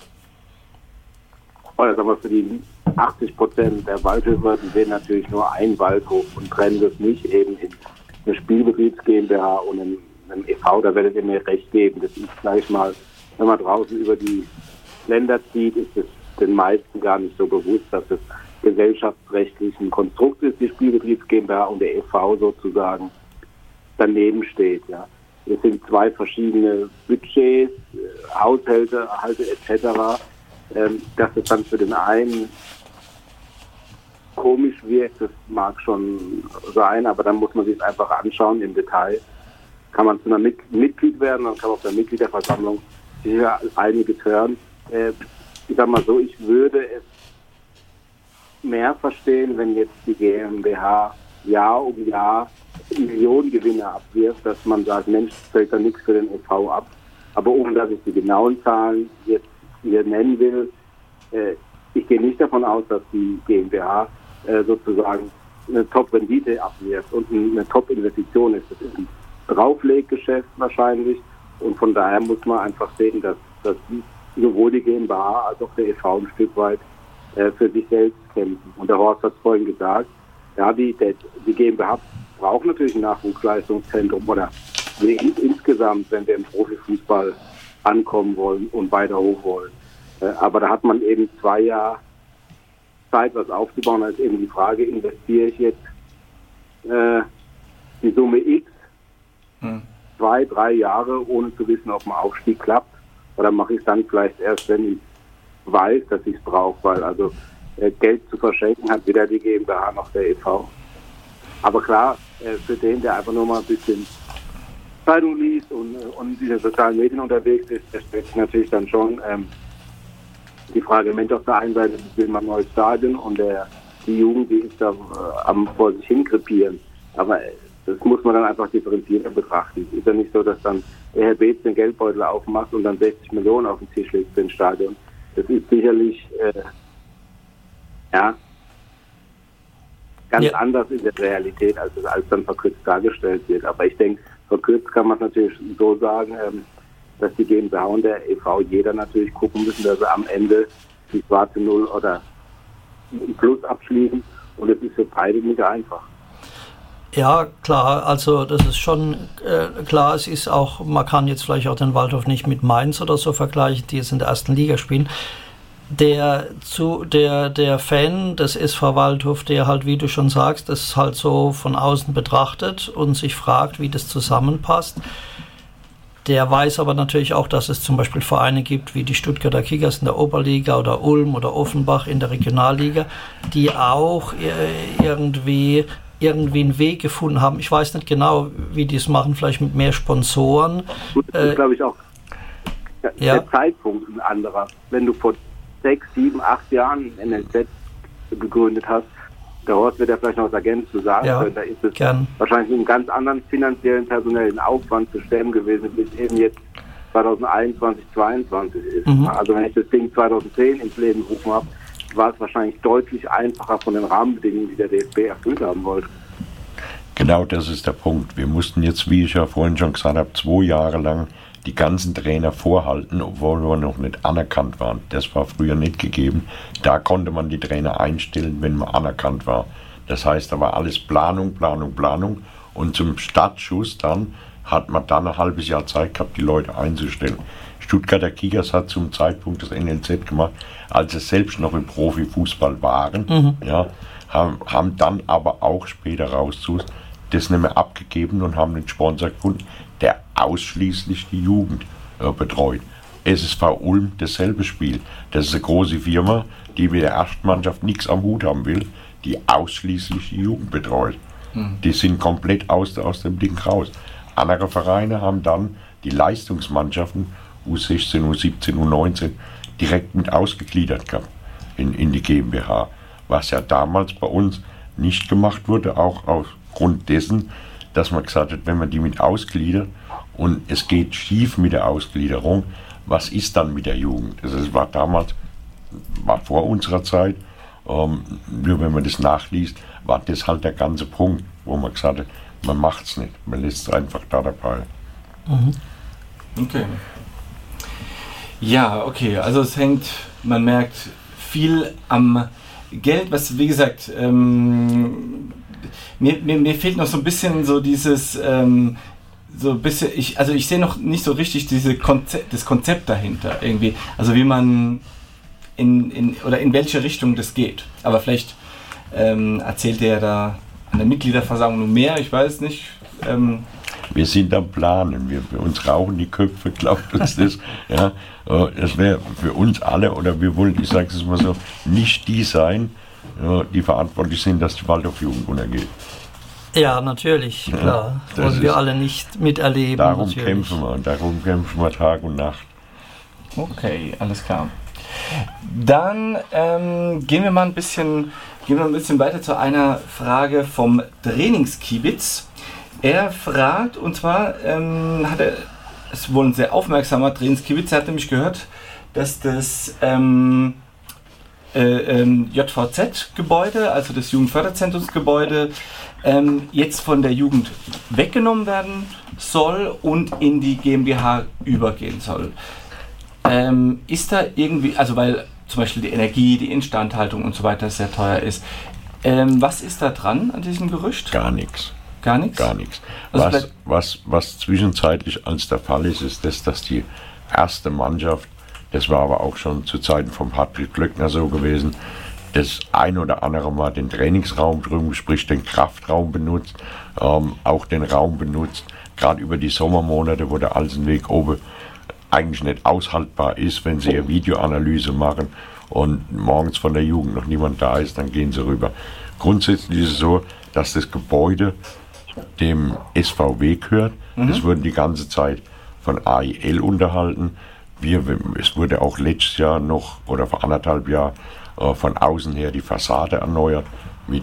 80% der Waldhöfer, die sehen natürlich nur einen Waldhof und trennen das nicht eben in eine Spielbetriebs GmbH und einem e.V., da werdet ihr mir recht geben. Das ist gleich mal, wenn man draußen über die Länder zieht, ist das den meisten gar nicht so bewusst, dass es gesellschaftsrechtlich ein Konstrukt ist, die Spielbetriebs GmbH und der e.V. sozusagen daneben steht. Ja. Es sind zwei verschiedene Budgets, Haushalte etc. Dass es dann für den einen komisch wirkt, das mag schon sein, aber dann muss man sich einfach anschauen im Detail. Kann man zu einer Mitglied werden, dann kann man auf der Mitgliederversammlung sicher einiges hören. Ich sag mal so, ich würde es mehr verstehen, wenn jetzt die GmbH Jahr um Jahr Millionengewinne abwirft, dass man sagt, Mensch, fällt da nichts für den e.V. ab. Aber ohne dass ich die genauen Zahlen jetzt hier nennen will, ich gehe nicht davon aus, dass die GmbH sozusagen eine Top-Rendite abwirft und eine Top-Investition ist. Das ist ein Draufleggeschäft wahrscheinlich und von daher muss man einfach sehen, dass sowohl die GmbH als auch der e.V. ein Stück weit für sich selbst kämpfen. Und der Horst hat es vorhin gesagt, ja, die GmbH braucht natürlich ein Nachwuchsleistungszentrum oder insgesamt, wenn wir im Profifußball ankommen wollen und weiter hoch wollen. Aber da hat man eben 2 Jahre Zeit, was aufzubauen. Da ist eben die Frage, investiere ich jetzt die Summe X 2, 3 Jahre, ohne zu wissen, ob ein Aufstieg klappt, oder mache ich es dann vielleicht erst, wenn ich weiß, dass ich es brauche, weil also Geld zu verschenken hat weder die GmbH noch der e.V. Aber klar, für den, der einfach nur mal ein bisschen Zeitung liest und in den sozialen Medien unterwegs ist, der stellt sich natürlich dann schon die Frage, Mensch, auf der einen Seite will man ein neues Stadion und die Jugend, die ist da vor sich hin krepieren. Aber das muss man dann einfach differenzierter betrachten. Es ist ja nicht so, dass dann der Herr Beetz den Geldbeutel aufmacht und dann 60 Millionen auf den Tisch legt für ein Stadion. Das ist sicherlich ganz anders in der Realität, als es als dann verkürzt dargestellt wird. Aber ich denke, verkürzt kann man es natürlich so sagen, dass die GmbH und der e.V. jeder natürlich gucken müssen, dass sie am Ende die schwarze Null oder ein Plus abschließen. Und es ist für beide nicht einfach. Ja, klar, also das ist schon klar, es ist auch, man kann jetzt vielleicht auch den Waldhof nicht mit Mainz oder so vergleichen, die jetzt in der ersten Liga spielen. Der Fan des SV Waldhof, der halt, wie du schon sagst, das halt so von außen betrachtet und sich fragt, wie das zusammenpasst, der weiß aber natürlich auch, dass es zum Beispiel Vereine gibt, wie die Stuttgarter Kickers in der Oberliga oder Ulm oder Offenbach in der Regionalliga, die auch irgendwie einen Weg gefunden haben. Ich weiß nicht genau, wie die es machen, vielleicht mit mehr Sponsoren. Das ist, glaube ich, auch der Zeitpunkt ein anderer. Wenn du vor 6, 7, 8 Jahren NLZ gegründet hast, der Horst wird ja vielleicht noch was ergänzen zu sagen können, da ist es wahrscheinlich einen ganz anderen finanziellen, personellen Aufwand zu stemmen gewesen, wie es eben jetzt 2021, 2022 ist. Also wenn ich das Ding 2010 ins Leben gerufen habe, war es wahrscheinlich deutlich einfacher von den Rahmenbedingungen, die der DFB erfüllt haben wollte. Genau, das ist der Punkt. Wir mussten jetzt, wie ich ja vorhin schon gesagt habe, 2 Jahre lang die ganzen Trainer vorhalten, obwohl wir noch nicht anerkannt waren. Das war früher nicht gegeben. Da konnte man die Trainer einstellen, wenn man anerkannt war. Das heißt, da war alles Planung. Und zum Startschuss dann hat man dann ein halbes Jahr Zeit gehabt, die Leute einzustellen. Stuttgarter Kickers hat zum Zeitpunkt das NLZ gemacht, als es selbst noch im Profifußball waren, haben dann aber auch später rauszus das nicht mehr abgegeben und haben einen Sponsor gefunden, der ausschließlich die Jugend betreut. SSV Ulm, dasselbe Spiel. Das ist eine große Firma, die mit der Erstmannschaft nichts am Hut haben will, die ausschließlich die Jugend betreut. Die sind komplett aus dem Ding raus. Andere Vereine haben dann die Leistungsmannschaften U16, U17, U19 direkt mit ausgegliedert gehabt in die GmbH. Was ja damals bei uns nicht gemacht wurde, auch aufgrund dessen, dass man gesagt hat, wenn man die mit ausgliedert und es geht schief mit der Ausgliederung, was ist dann mit der Jugend? Das war damals, war vor unserer Zeit, nur wenn man das nachliest, war das halt der ganze Punkt, wo man gesagt hat, man macht es nicht, man lässt es einfach da dabei. Okay. Ja, okay, also es hängt, man merkt viel am Geld, was, wie gesagt, mir fehlt noch so ein bisschen so dieses, so ein bisschen, ich sehe noch nicht so richtig das Konzept dahinter irgendwie, also wie man in welche Richtung das geht. Aber vielleicht erzählt er da an der Mitgliederversammlung mehr, ich weiß nicht. Wir sind am Planen, wir uns rauchen die Köpfe, glaubt uns das. Ja, das wäre für uns alle, oder wir wollen, ich sage es mal so, nicht die sein, die verantwortlich sind, dass die Waldorfjugend untergeht. Ja, natürlich, klar. Ja, wollen wir alle nicht miterleben. Darum kämpfen wir Tag und Nacht. Okay, alles klar. Dann gehen wir mal ein bisschen weiter zu einer Frage vom Trainingskiebitz. Er fragt, und zwar ist wohl ein sehr aufmerksamer Trainingskiebitz, er hat nämlich gehört, dass das JVZ-Gebäude, also das Jugendförderzentrumsgebäude, jetzt von der Jugend weggenommen werden soll und in die GmbH übergehen soll. Ist da irgendwie, also weil zum Beispiel die Energie, die Instandhaltung und so weiter sehr teuer ist, was ist da dran an diesem Gerücht? Gar nichts. Gar nichts? Gar nichts. Also was zwischenzeitlich als der Fall ist das, dass die erste Mannschaft, das war aber auch schon zu Zeiten von Patrick Glöckner so gewesen, das ein oder andere Mal den Trainingsraum drüben, sprich den Kraftraum benutzt, auch den Raum benutzt, gerade über die Sommermonate, wo der Alsenweg oben eigentlich nicht aushaltbar ist, wenn sie eine Videoanalyse machen und morgens von der Jugend noch niemand da ist, dann gehen sie rüber. Grundsätzlich ist es so, dass das Gebäude dem SVW gehört. Das wurde die ganze Zeit von AIL unterhalten. Es wurde auch letztes Jahr noch oder vor 1,5 Jahren von außen her die Fassade erneuert mit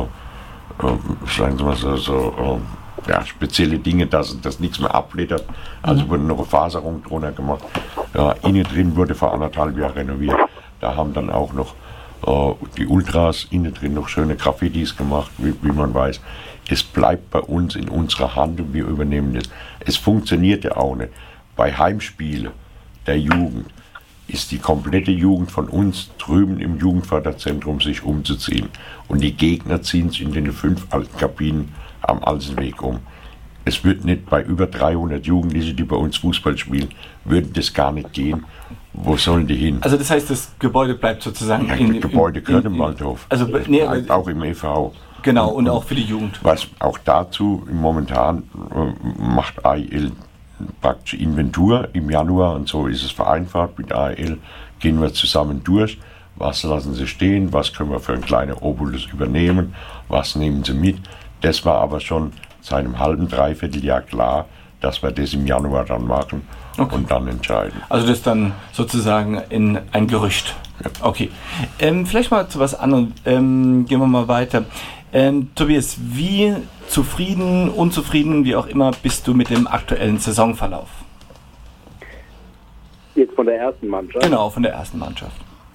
sagen Sie mal spezielle Dinge, dass nichts mehr abblättert. Also wurde noch eine Faserung drunter gemacht. Innen drin wurde vor 1,5 Jahren renoviert. Da haben dann auch noch die Ultras innen drin noch schöne Graffitis gemacht, wie man weiß. Es bleibt bei uns in unserer Hand und wir übernehmen das. Es funktioniert ja auch nicht. Bei Heimspielen der Jugend ist die komplette Jugend von uns drüben im Jugendförderzentrum sich umzuziehen. Und die Gegner ziehen sich in den 5 alten Kabinen am Alsenweg um. Es wird nicht bei über 300 Jugendlichen, die bei uns Fußball spielen, würde das gar nicht gehen. Wo sollen die hin? Also das heißt, das Gebäude bleibt sozusagen das Gebäude gehört im Waldhof. Also auch im e.V. Genau, und auch für die Jugend. Was auch dazu momentan macht AIL praktisch Inventur im Januar und so ist es vereinfacht. Mit AIL gehen wir zusammen durch. Was lassen sie stehen? Was können wir für einen kleinen Obolus übernehmen? Was nehmen sie mit? Das war aber schon seit einem halben, dreiviertel Jahr klar, dass wir das im Januar dann machen und dann entscheiden. Also das ist dann sozusagen in ein Gerücht. Ja. Okay. Vielleicht mal zu was anderem. Gehen wir mal weiter. Tobias, wie zufrieden, unzufrieden, wie auch immer, bist du mit dem aktuellen Saisonverlauf? Jetzt von der ersten Mannschaft? Genau, von der ersten Mannschaft.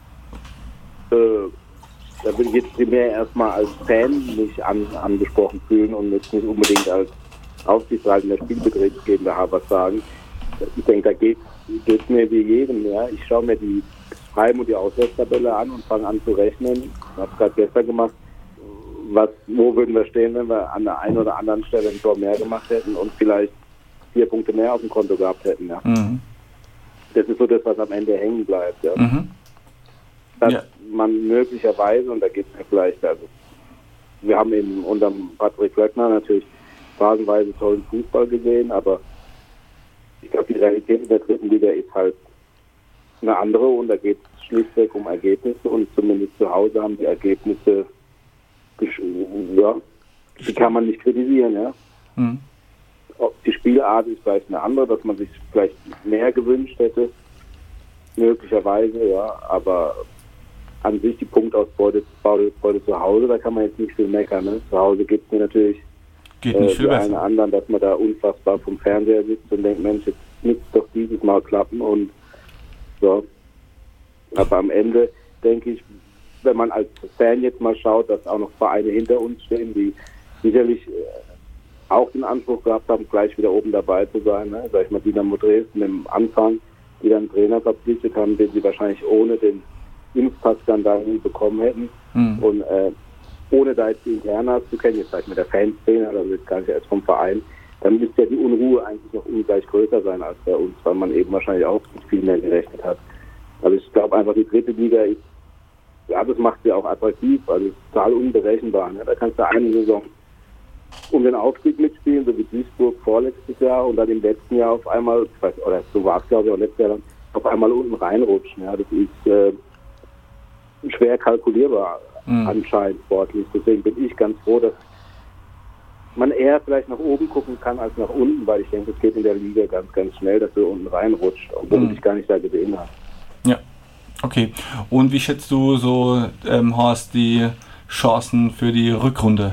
Da würde ich jetzt primär erstmal als Fan mich angesprochen fühlen und jetzt nicht unbedingt als Aufsichtsleiter der Spielbetriebs GmbH was sagen. Ich denke, da geht's mir wie jedem. Ja. Ich schaue mir die Heim- und die Auswärtstabelle an und fange an zu rechnen. Ich habe es gerade gestern gemacht. Wo würden wir stehen, wenn wir an der einen oder anderen Stelle ein Tor mehr gemacht hätten und vielleicht 4 Punkte mehr auf dem Konto gehabt hätten. Ja. Mhm. Das ist so das, was am Ende hängen bleibt. Ja. Mhm. Dass man möglicherweise, und da geht es mir vielleicht, also wir haben eben unter Patrick Glöckner natürlich phasenweise tollen Fußball gesehen, aber ich glaube, die Realität in der dritten Liga ist halt eine andere und da geht es schlichtweg um Ergebnisse und zumindest zu Hause haben die Ergebnisse, die kann man nicht kritisieren. Ja. Mhm. Die Spielart ist vielleicht eine andere, dass man sich vielleicht mehr gewünscht hätte, möglicherweise, ja, aber an sich die Punktausbeute zu Hause, da kann man jetzt nicht viel meckern. Ne? Zu Hause gibt es mir natürlich die einen anderen, dass man da unfassbar vom Fernseher sitzt und denkt, Mensch, jetzt müsste es doch dieses Mal klappen und so. Aber am Ende denke ich, wenn man als Fan jetzt mal schaut, dass auch noch Vereine hinter uns stehen, die sicherlich auch den Anspruch gehabt haben, gleich wieder oben dabei zu sein. Ne? Sag ich mal, Dynamo Dresden im Anfang, die dann Trainer verpflichtet haben, den sie wahrscheinlich ohne den Impfpassskandal nie bekommen hätten. Mhm. Und ohne da jetzt die Internas zu kennen, jetzt vielleicht mit der Fanszene, also jetzt gar nicht erst vom Verein, dann müsste ja die Unruhe eigentlich noch ungleich größer sein als bei uns, weil man eben wahrscheinlich auch mit viel mehr gerechnet hat. Also ich glaube einfach, die dritte Liga ist, ja, das macht sie auch attraktiv, also es ist total unberechenbar. Ne? Da kannst du eine Saison um den Aufstieg mitspielen, so wie Duisburg vorletztes Jahr und dann im letzten Jahr auf einmal, oder so war es glaube ich auch letztes Jahr, dann auf einmal unten reinrutschen. Ja? Das ist schwer kalkulierbar anscheinend sportlich. Deswegen bin ich ganz froh, dass man eher vielleicht nach oben gucken kann als nach unten, weil ich denke, es geht in der Liga ganz, ganz schnell, dass du unten reinrutscht, obwohl man dich gar nicht da gesehen hat. Ja, okay. Und wie schätzt du so, Horst, die Chancen für die Rückrunde?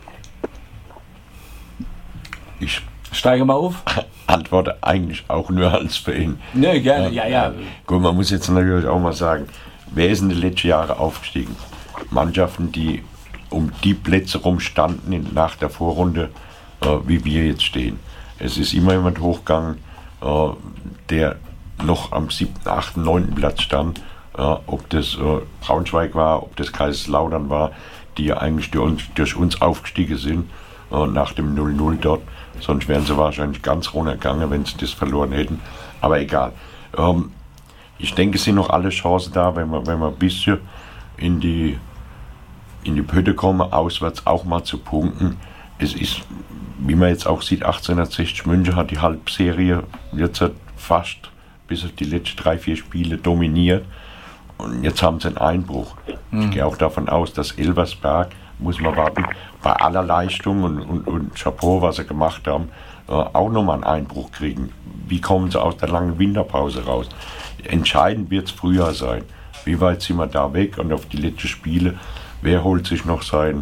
Ich steige mal auf. Antworte eigentlich auch nur als Fan. Ne, gerne, ja. Gut, man muss jetzt natürlich auch mal sagen, wer ist in den letzten Jahren aufgestiegen? Mannschaften, die um die Plätze rumstanden nach der Vorrunde, wie wir jetzt stehen. Es ist immer jemand hochgegangen, der noch am 7., 8., 9. Platz stand. Ob das Braunschweig war, ob das Kaiserslautern war, die ja eigentlich durch uns aufgestiegen sind, nach dem 0-0 dort. Sonst wären sie wahrscheinlich ganz runtergegangen, wenn sie das verloren hätten. Aber egal. Ich denke, es sind noch alle Chancen da, wenn wir ein bisschen in die Pötte kommen, auswärts auch mal zu punkten. Es ist, wie man jetzt auch sieht, 1860 München hat die Halbserie jetzt fast bis auf die letzten 3-4 Spiele dominiert. Und jetzt haben sie einen Einbruch. Ich gehe auch davon aus, dass Elversberg, muss man warten, bei aller Leistung und Chapeau, was sie gemacht haben, auch nochmal einen Einbruch kriegen. Wie kommen sie aus der langen Winterpause raus? Entscheidend wird es Frühjahr sein. Wie weit sind wir da weg und auf die letzten Spiele? Wer holt sich noch seine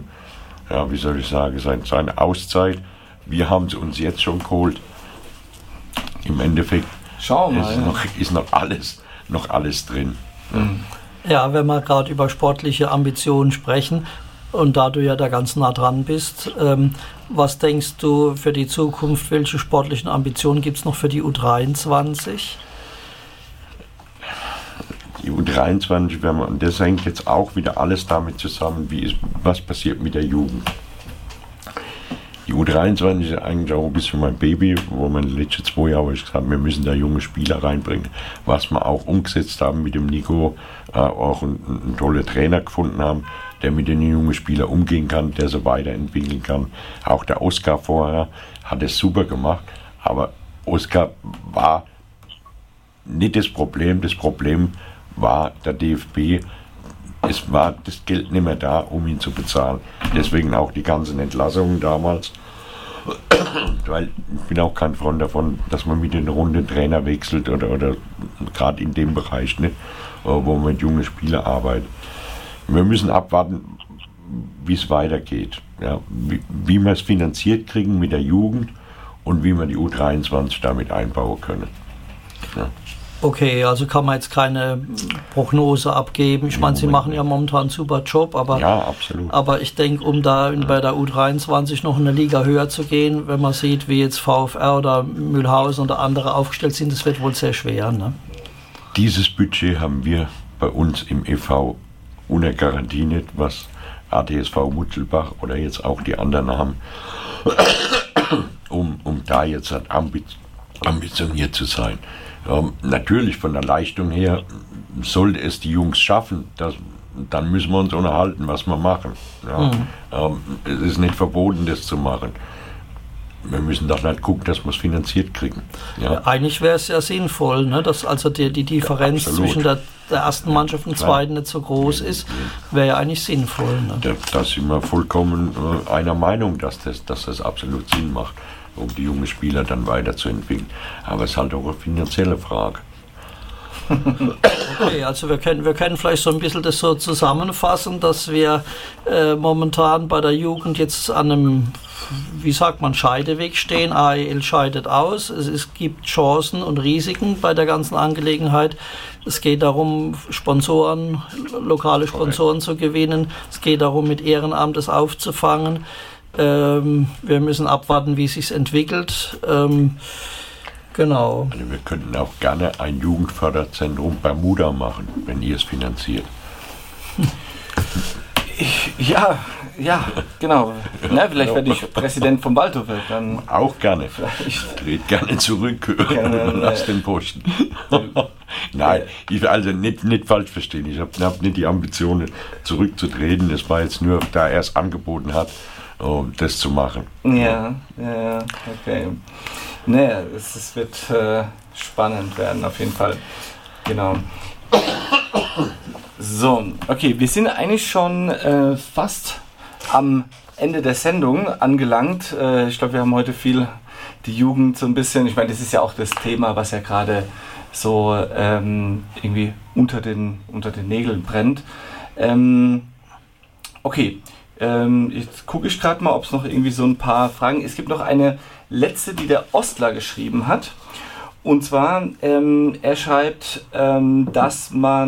Auszeit? Wir haben sie uns jetzt schon geholt. Im Endeffekt ist noch alles drin. Ja, wenn wir gerade über sportliche Ambitionen sprechen und da du ja da ganz nah dran bist, was denkst du für die Zukunft, welche sportlichen Ambitionen gibt es noch für die U23? Die U23, und das hängt jetzt auch wieder alles damit zusammen, was passiert mit der Jugend. Die U23 ist eigentlich auch ein bisschen mein Baby, wo man die letzten 2 Jahre gesagt hat, wir müssen da junge Spieler reinbringen. Was wir auch umgesetzt haben mit dem Nico, auch einen tollen Trainer gefunden haben, der mit den jungen Spielern umgehen kann, der sie weiterentwickeln kann. Auch der Oskar vorher hat es super gemacht, aber Oskar war nicht das Problem. Das Problem war der DFB. Es war das Geld nicht mehr da, um ihn zu bezahlen. Deswegen auch die ganzen Entlassungen damals. Weil ich bin auch kein Freund davon, dass man mit den Runden Trainer wechselt oder gerade in dem Bereich, ne, wo man mit jungen Spielern arbeitet. Wir müssen abwarten, wie es weitergeht. Ja, wie wir es finanziert kriegen mit der Jugend und wie wir die U23 damit einbauen können. Ja. Okay, also kann man jetzt keine Prognose abgeben. Ich meine, Sie machen ja momentan einen super Job, aber, ja, absolut. Aber ich denke, um da bei der U23 noch eine Liga höher zu gehen, wenn man sieht, wie jetzt VfR oder Mühlhausen oder andere aufgestellt sind, das wird wohl sehr schwer. Ne? Dieses Budget haben wir bei uns im e.V. ohne Garantie nicht, was ATSV Mutzelbach oder jetzt auch die anderen haben, um da jetzt ambitioniert zu sein. Natürlich von der Leistung her sollte es die Jungs schaffen, dann müssen wir uns unterhalten, was wir machen. Ja. Es ist nicht verboten, das zu machen. Wir müssen doch halt gucken, dass wir es finanziert kriegen. Ja. Eigentlich wäre es ja sinnvoll, ne, dass also die Differenz zwischen der ersten Mannschaft und zweiten nicht so groß ist, wäre ja eigentlich sinnvoll. Ne? Da sind wir vollkommen einer Meinung, dass das absolut Sinn macht, um die jungen Spieler dann weiterzuentwickeln. Aber es ist halt auch eine finanzielle Frage. Okay, also wir können vielleicht so ein bisschen das so zusammenfassen, dass wir momentan bei der Jugend jetzt an einem, wie sagt man, Scheideweg stehen. AEL scheidet aus. Es gibt Chancen und Risiken bei der ganzen Angelegenheit. Es geht darum, lokale Sponsoren zu gewinnen. Es geht darum, mit Ehrenamt es aufzufangen. Wir müssen abwarten, wie es sich entwickelt. Genau. Also wir könnten auch gerne ein Jugendförderzentrum Bermuda machen, wenn ihr es finanziert. Ja, genau. Na, vielleicht werde ich Präsident vom Waldhof. Dann auch gerne. Dreht gerne zurück. Lasst den Posten. Nein, also nicht falsch verstehen. Ich hab nicht die Ambitionen zurückzutreten. Es war jetzt nur, da er es angeboten hat, das zu machen. Ja, okay. Naja, es wird spannend werden, auf jeden Fall. Genau. So, okay, wir sind eigentlich schon fast am Ende der Sendung angelangt. Ich glaube, wir haben heute viel die Jugend so ein bisschen, ich meine, das ist ja auch das Thema, was ja gerade so irgendwie unter den Nägeln brennt. Okay, jetzt gucke ich gerade mal, ob es noch irgendwie so ein paar Fragen. Es gibt noch eine letzte, die der Ostler geschrieben hat. Und zwar, er schreibt, dass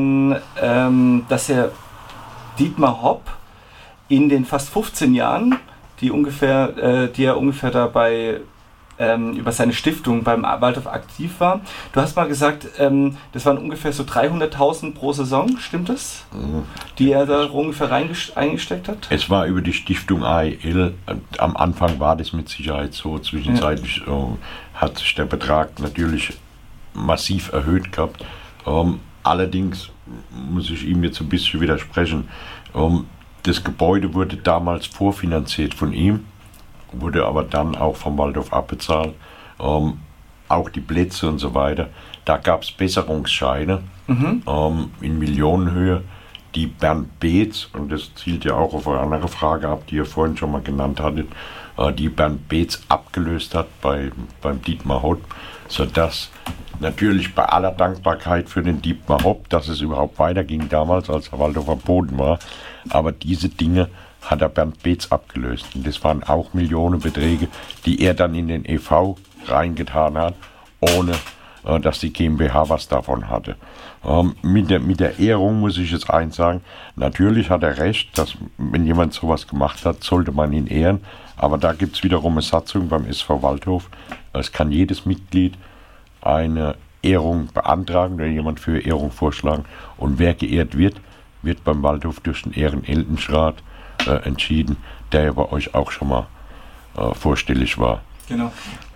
er Dietmar Hopp in den fast 15 Jahren, die er ungefähr dabei über seine Stiftung beim Waldhof aktiv war. Du hast mal gesagt, das waren ungefähr so 300.000 pro Saison, stimmt das? Die er da ungefähr eingesteckt hat? Es war über die Stiftung AEL, am Anfang war das mit Sicherheit so, zwischenzeitlich hat sich der Betrag natürlich massiv erhöht gehabt. Allerdings muss ich ihm jetzt ein bisschen widersprechen. Das Gebäude wurde damals vorfinanziert von ihm, wurde aber dann auch vom Waldhof abbezahlt. Auch die Plätze und so weiter. Da gab es Besserungsscheine in Millionenhöhe, die Bernd Beetz, und das zielt ja auch auf eine andere Frage ab, die ihr vorhin schon mal genannt hattet, die Bernd Beetz abgelöst hat beim Dietmar Hopp, sodass natürlich bei aller Dankbarkeit für den Dietmar Hopp, dass es überhaupt weiterging damals, als der Waldhof am Boden war, aber diese Dinge hat der Bernd Beetz abgelöst. Und das waren auch Millionenbeträge, die er dann in den e.V. reingetan hat, ohne dass die GmbH was davon hatte. Mit der Ehrung muss ich jetzt eins sagen, natürlich hat er recht, dass wenn jemand sowas gemacht hat, sollte man ihn ehren, aber da gibt es wiederum eine Satzung beim SV Waldhof. Es kann jedes Mitglied eine Ehrung beantragen oder jemand für Ehrung vorschlagen, und wer geehrt wird, wird beim Waldhof durch den Ehrenältensrat entschieden, der ja bei euch auch schon mal vorstellig war. Genau.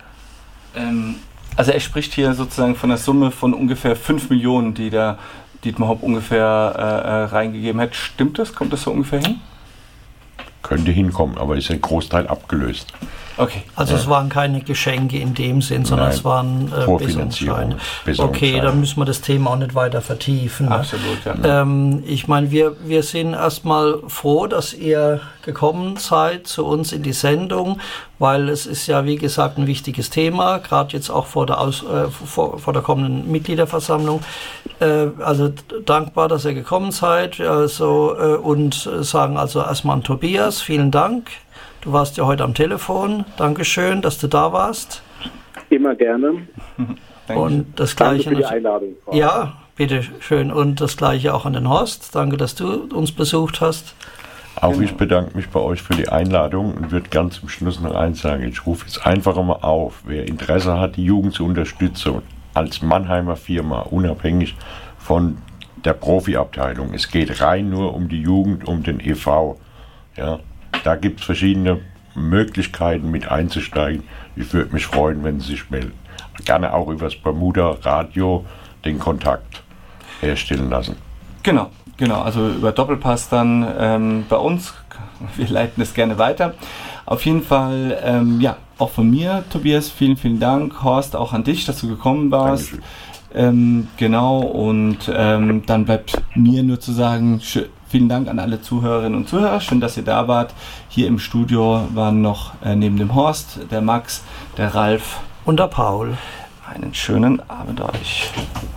Also er spricht hier sozusagen von einer Summe von ungefähr 5 Millionen, die der Dietmar Hopp ungefähr reingegeben hat. Stimmt das? Kommt das so ungefähr hin? Könnte hinkommen, aber ist ein Großteil abgelöst. Okay. Also es waren keine Geschenke in dem Sinn, sondern es waren Vorfinanzierung. Okay, dann müssen wir das Thema auch nicht weiter vertiefen. Absolut, ja. Ich meine, wir sind erstmal froh, dass ihr gekommen seid zu uns in die Sendung, weil es ist ja, wie gesagt, ein wichtiges Thema, gerade jetzt auch vor der kommenden Mitgliederversammlung. Also dankbar, dass ihr gekommen seid, und sagen also erstmal an Tobias, vielen Dank. Du warst ja heute am Telefon. Dankeschön, dass du da warst. Immer gerne. Und das Gleiche. Danke für die Einladung. Ja, bitte schön. Und das Gleiche auch an den Horst. Danke, dass du uns besucht hast. Auch ich bedanke mich bei euch für die Einladung und würde ganz zum Schluss noch eins sagen. Ich rufe jetzt einfach mal auf, wer Interesse hat, die Jugend zu unterstützen, als Mannheimer Firma, unabhängig von der Profiabteilung. Es geht rein nur um die Jugend, um den e.V. Ja. Da gibt es verschiedene Möglichkeiten, mit einzusteigen. Ich würde mich freuen, wenn Sie sich melden. Gerne auch über das Bermuda Radio den Kontakt herstellen lassen. Genau. Also über Doppelpass dann bei uns. Wir leiten es gerne weiter. Auf jeden Fall, auch von mir, Tobias, vielen, vielen Dank. Horst, auch an dich, dass du gekommen warst. Genau, und dann bleibt mir nur zu sagen, vielen Dank an alle Zuhörerinnen und Zuhörer. Schön, dass ihr da wart. Hier im Studio waren noch neben dem Horst, der Max, der Ralf und der Paul. Einen schönen Abend euch.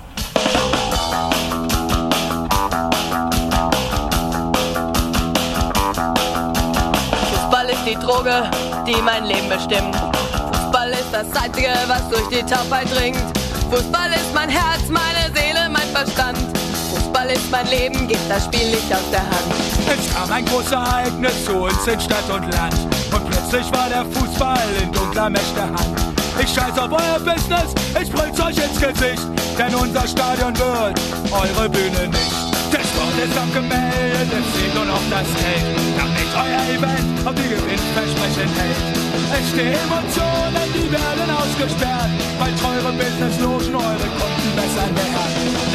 Fußball ist die Droge, die mein Leben bestimmt. Fußball ist das Einzige, was durch die Taubheit dringt. Fußball ist mein Herz, meine Seele, mein Verstand. Fußball ist mein Leben, gibt das Spiel nicht aus der Hand. Es kam ein großes Ereignis zu uns in Stadt und Land. Und plötzlich war der Fußball in dunkler Mächte Hand. Ich scheiß auf euer Business, ich brüll's euch ins Gesicht. Denn unser Stadion wird eure Bühne nicht. Der Sport ist abgemeldet, es fehlt nur noch das Geld. Damit euer Event auf die Gewinnversprechen hält. Es stehen Emotionen, die werden ausgesperrt. Weil teure Businesslogen eure Kunden besser nähern.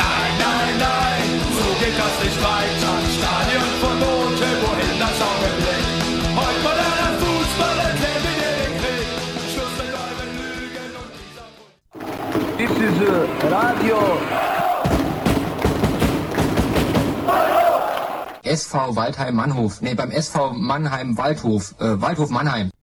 This is Radio. SV Waldheim Mannhof. Nee, beim SV Mannheim Waldhof. Waldhof Mannheim.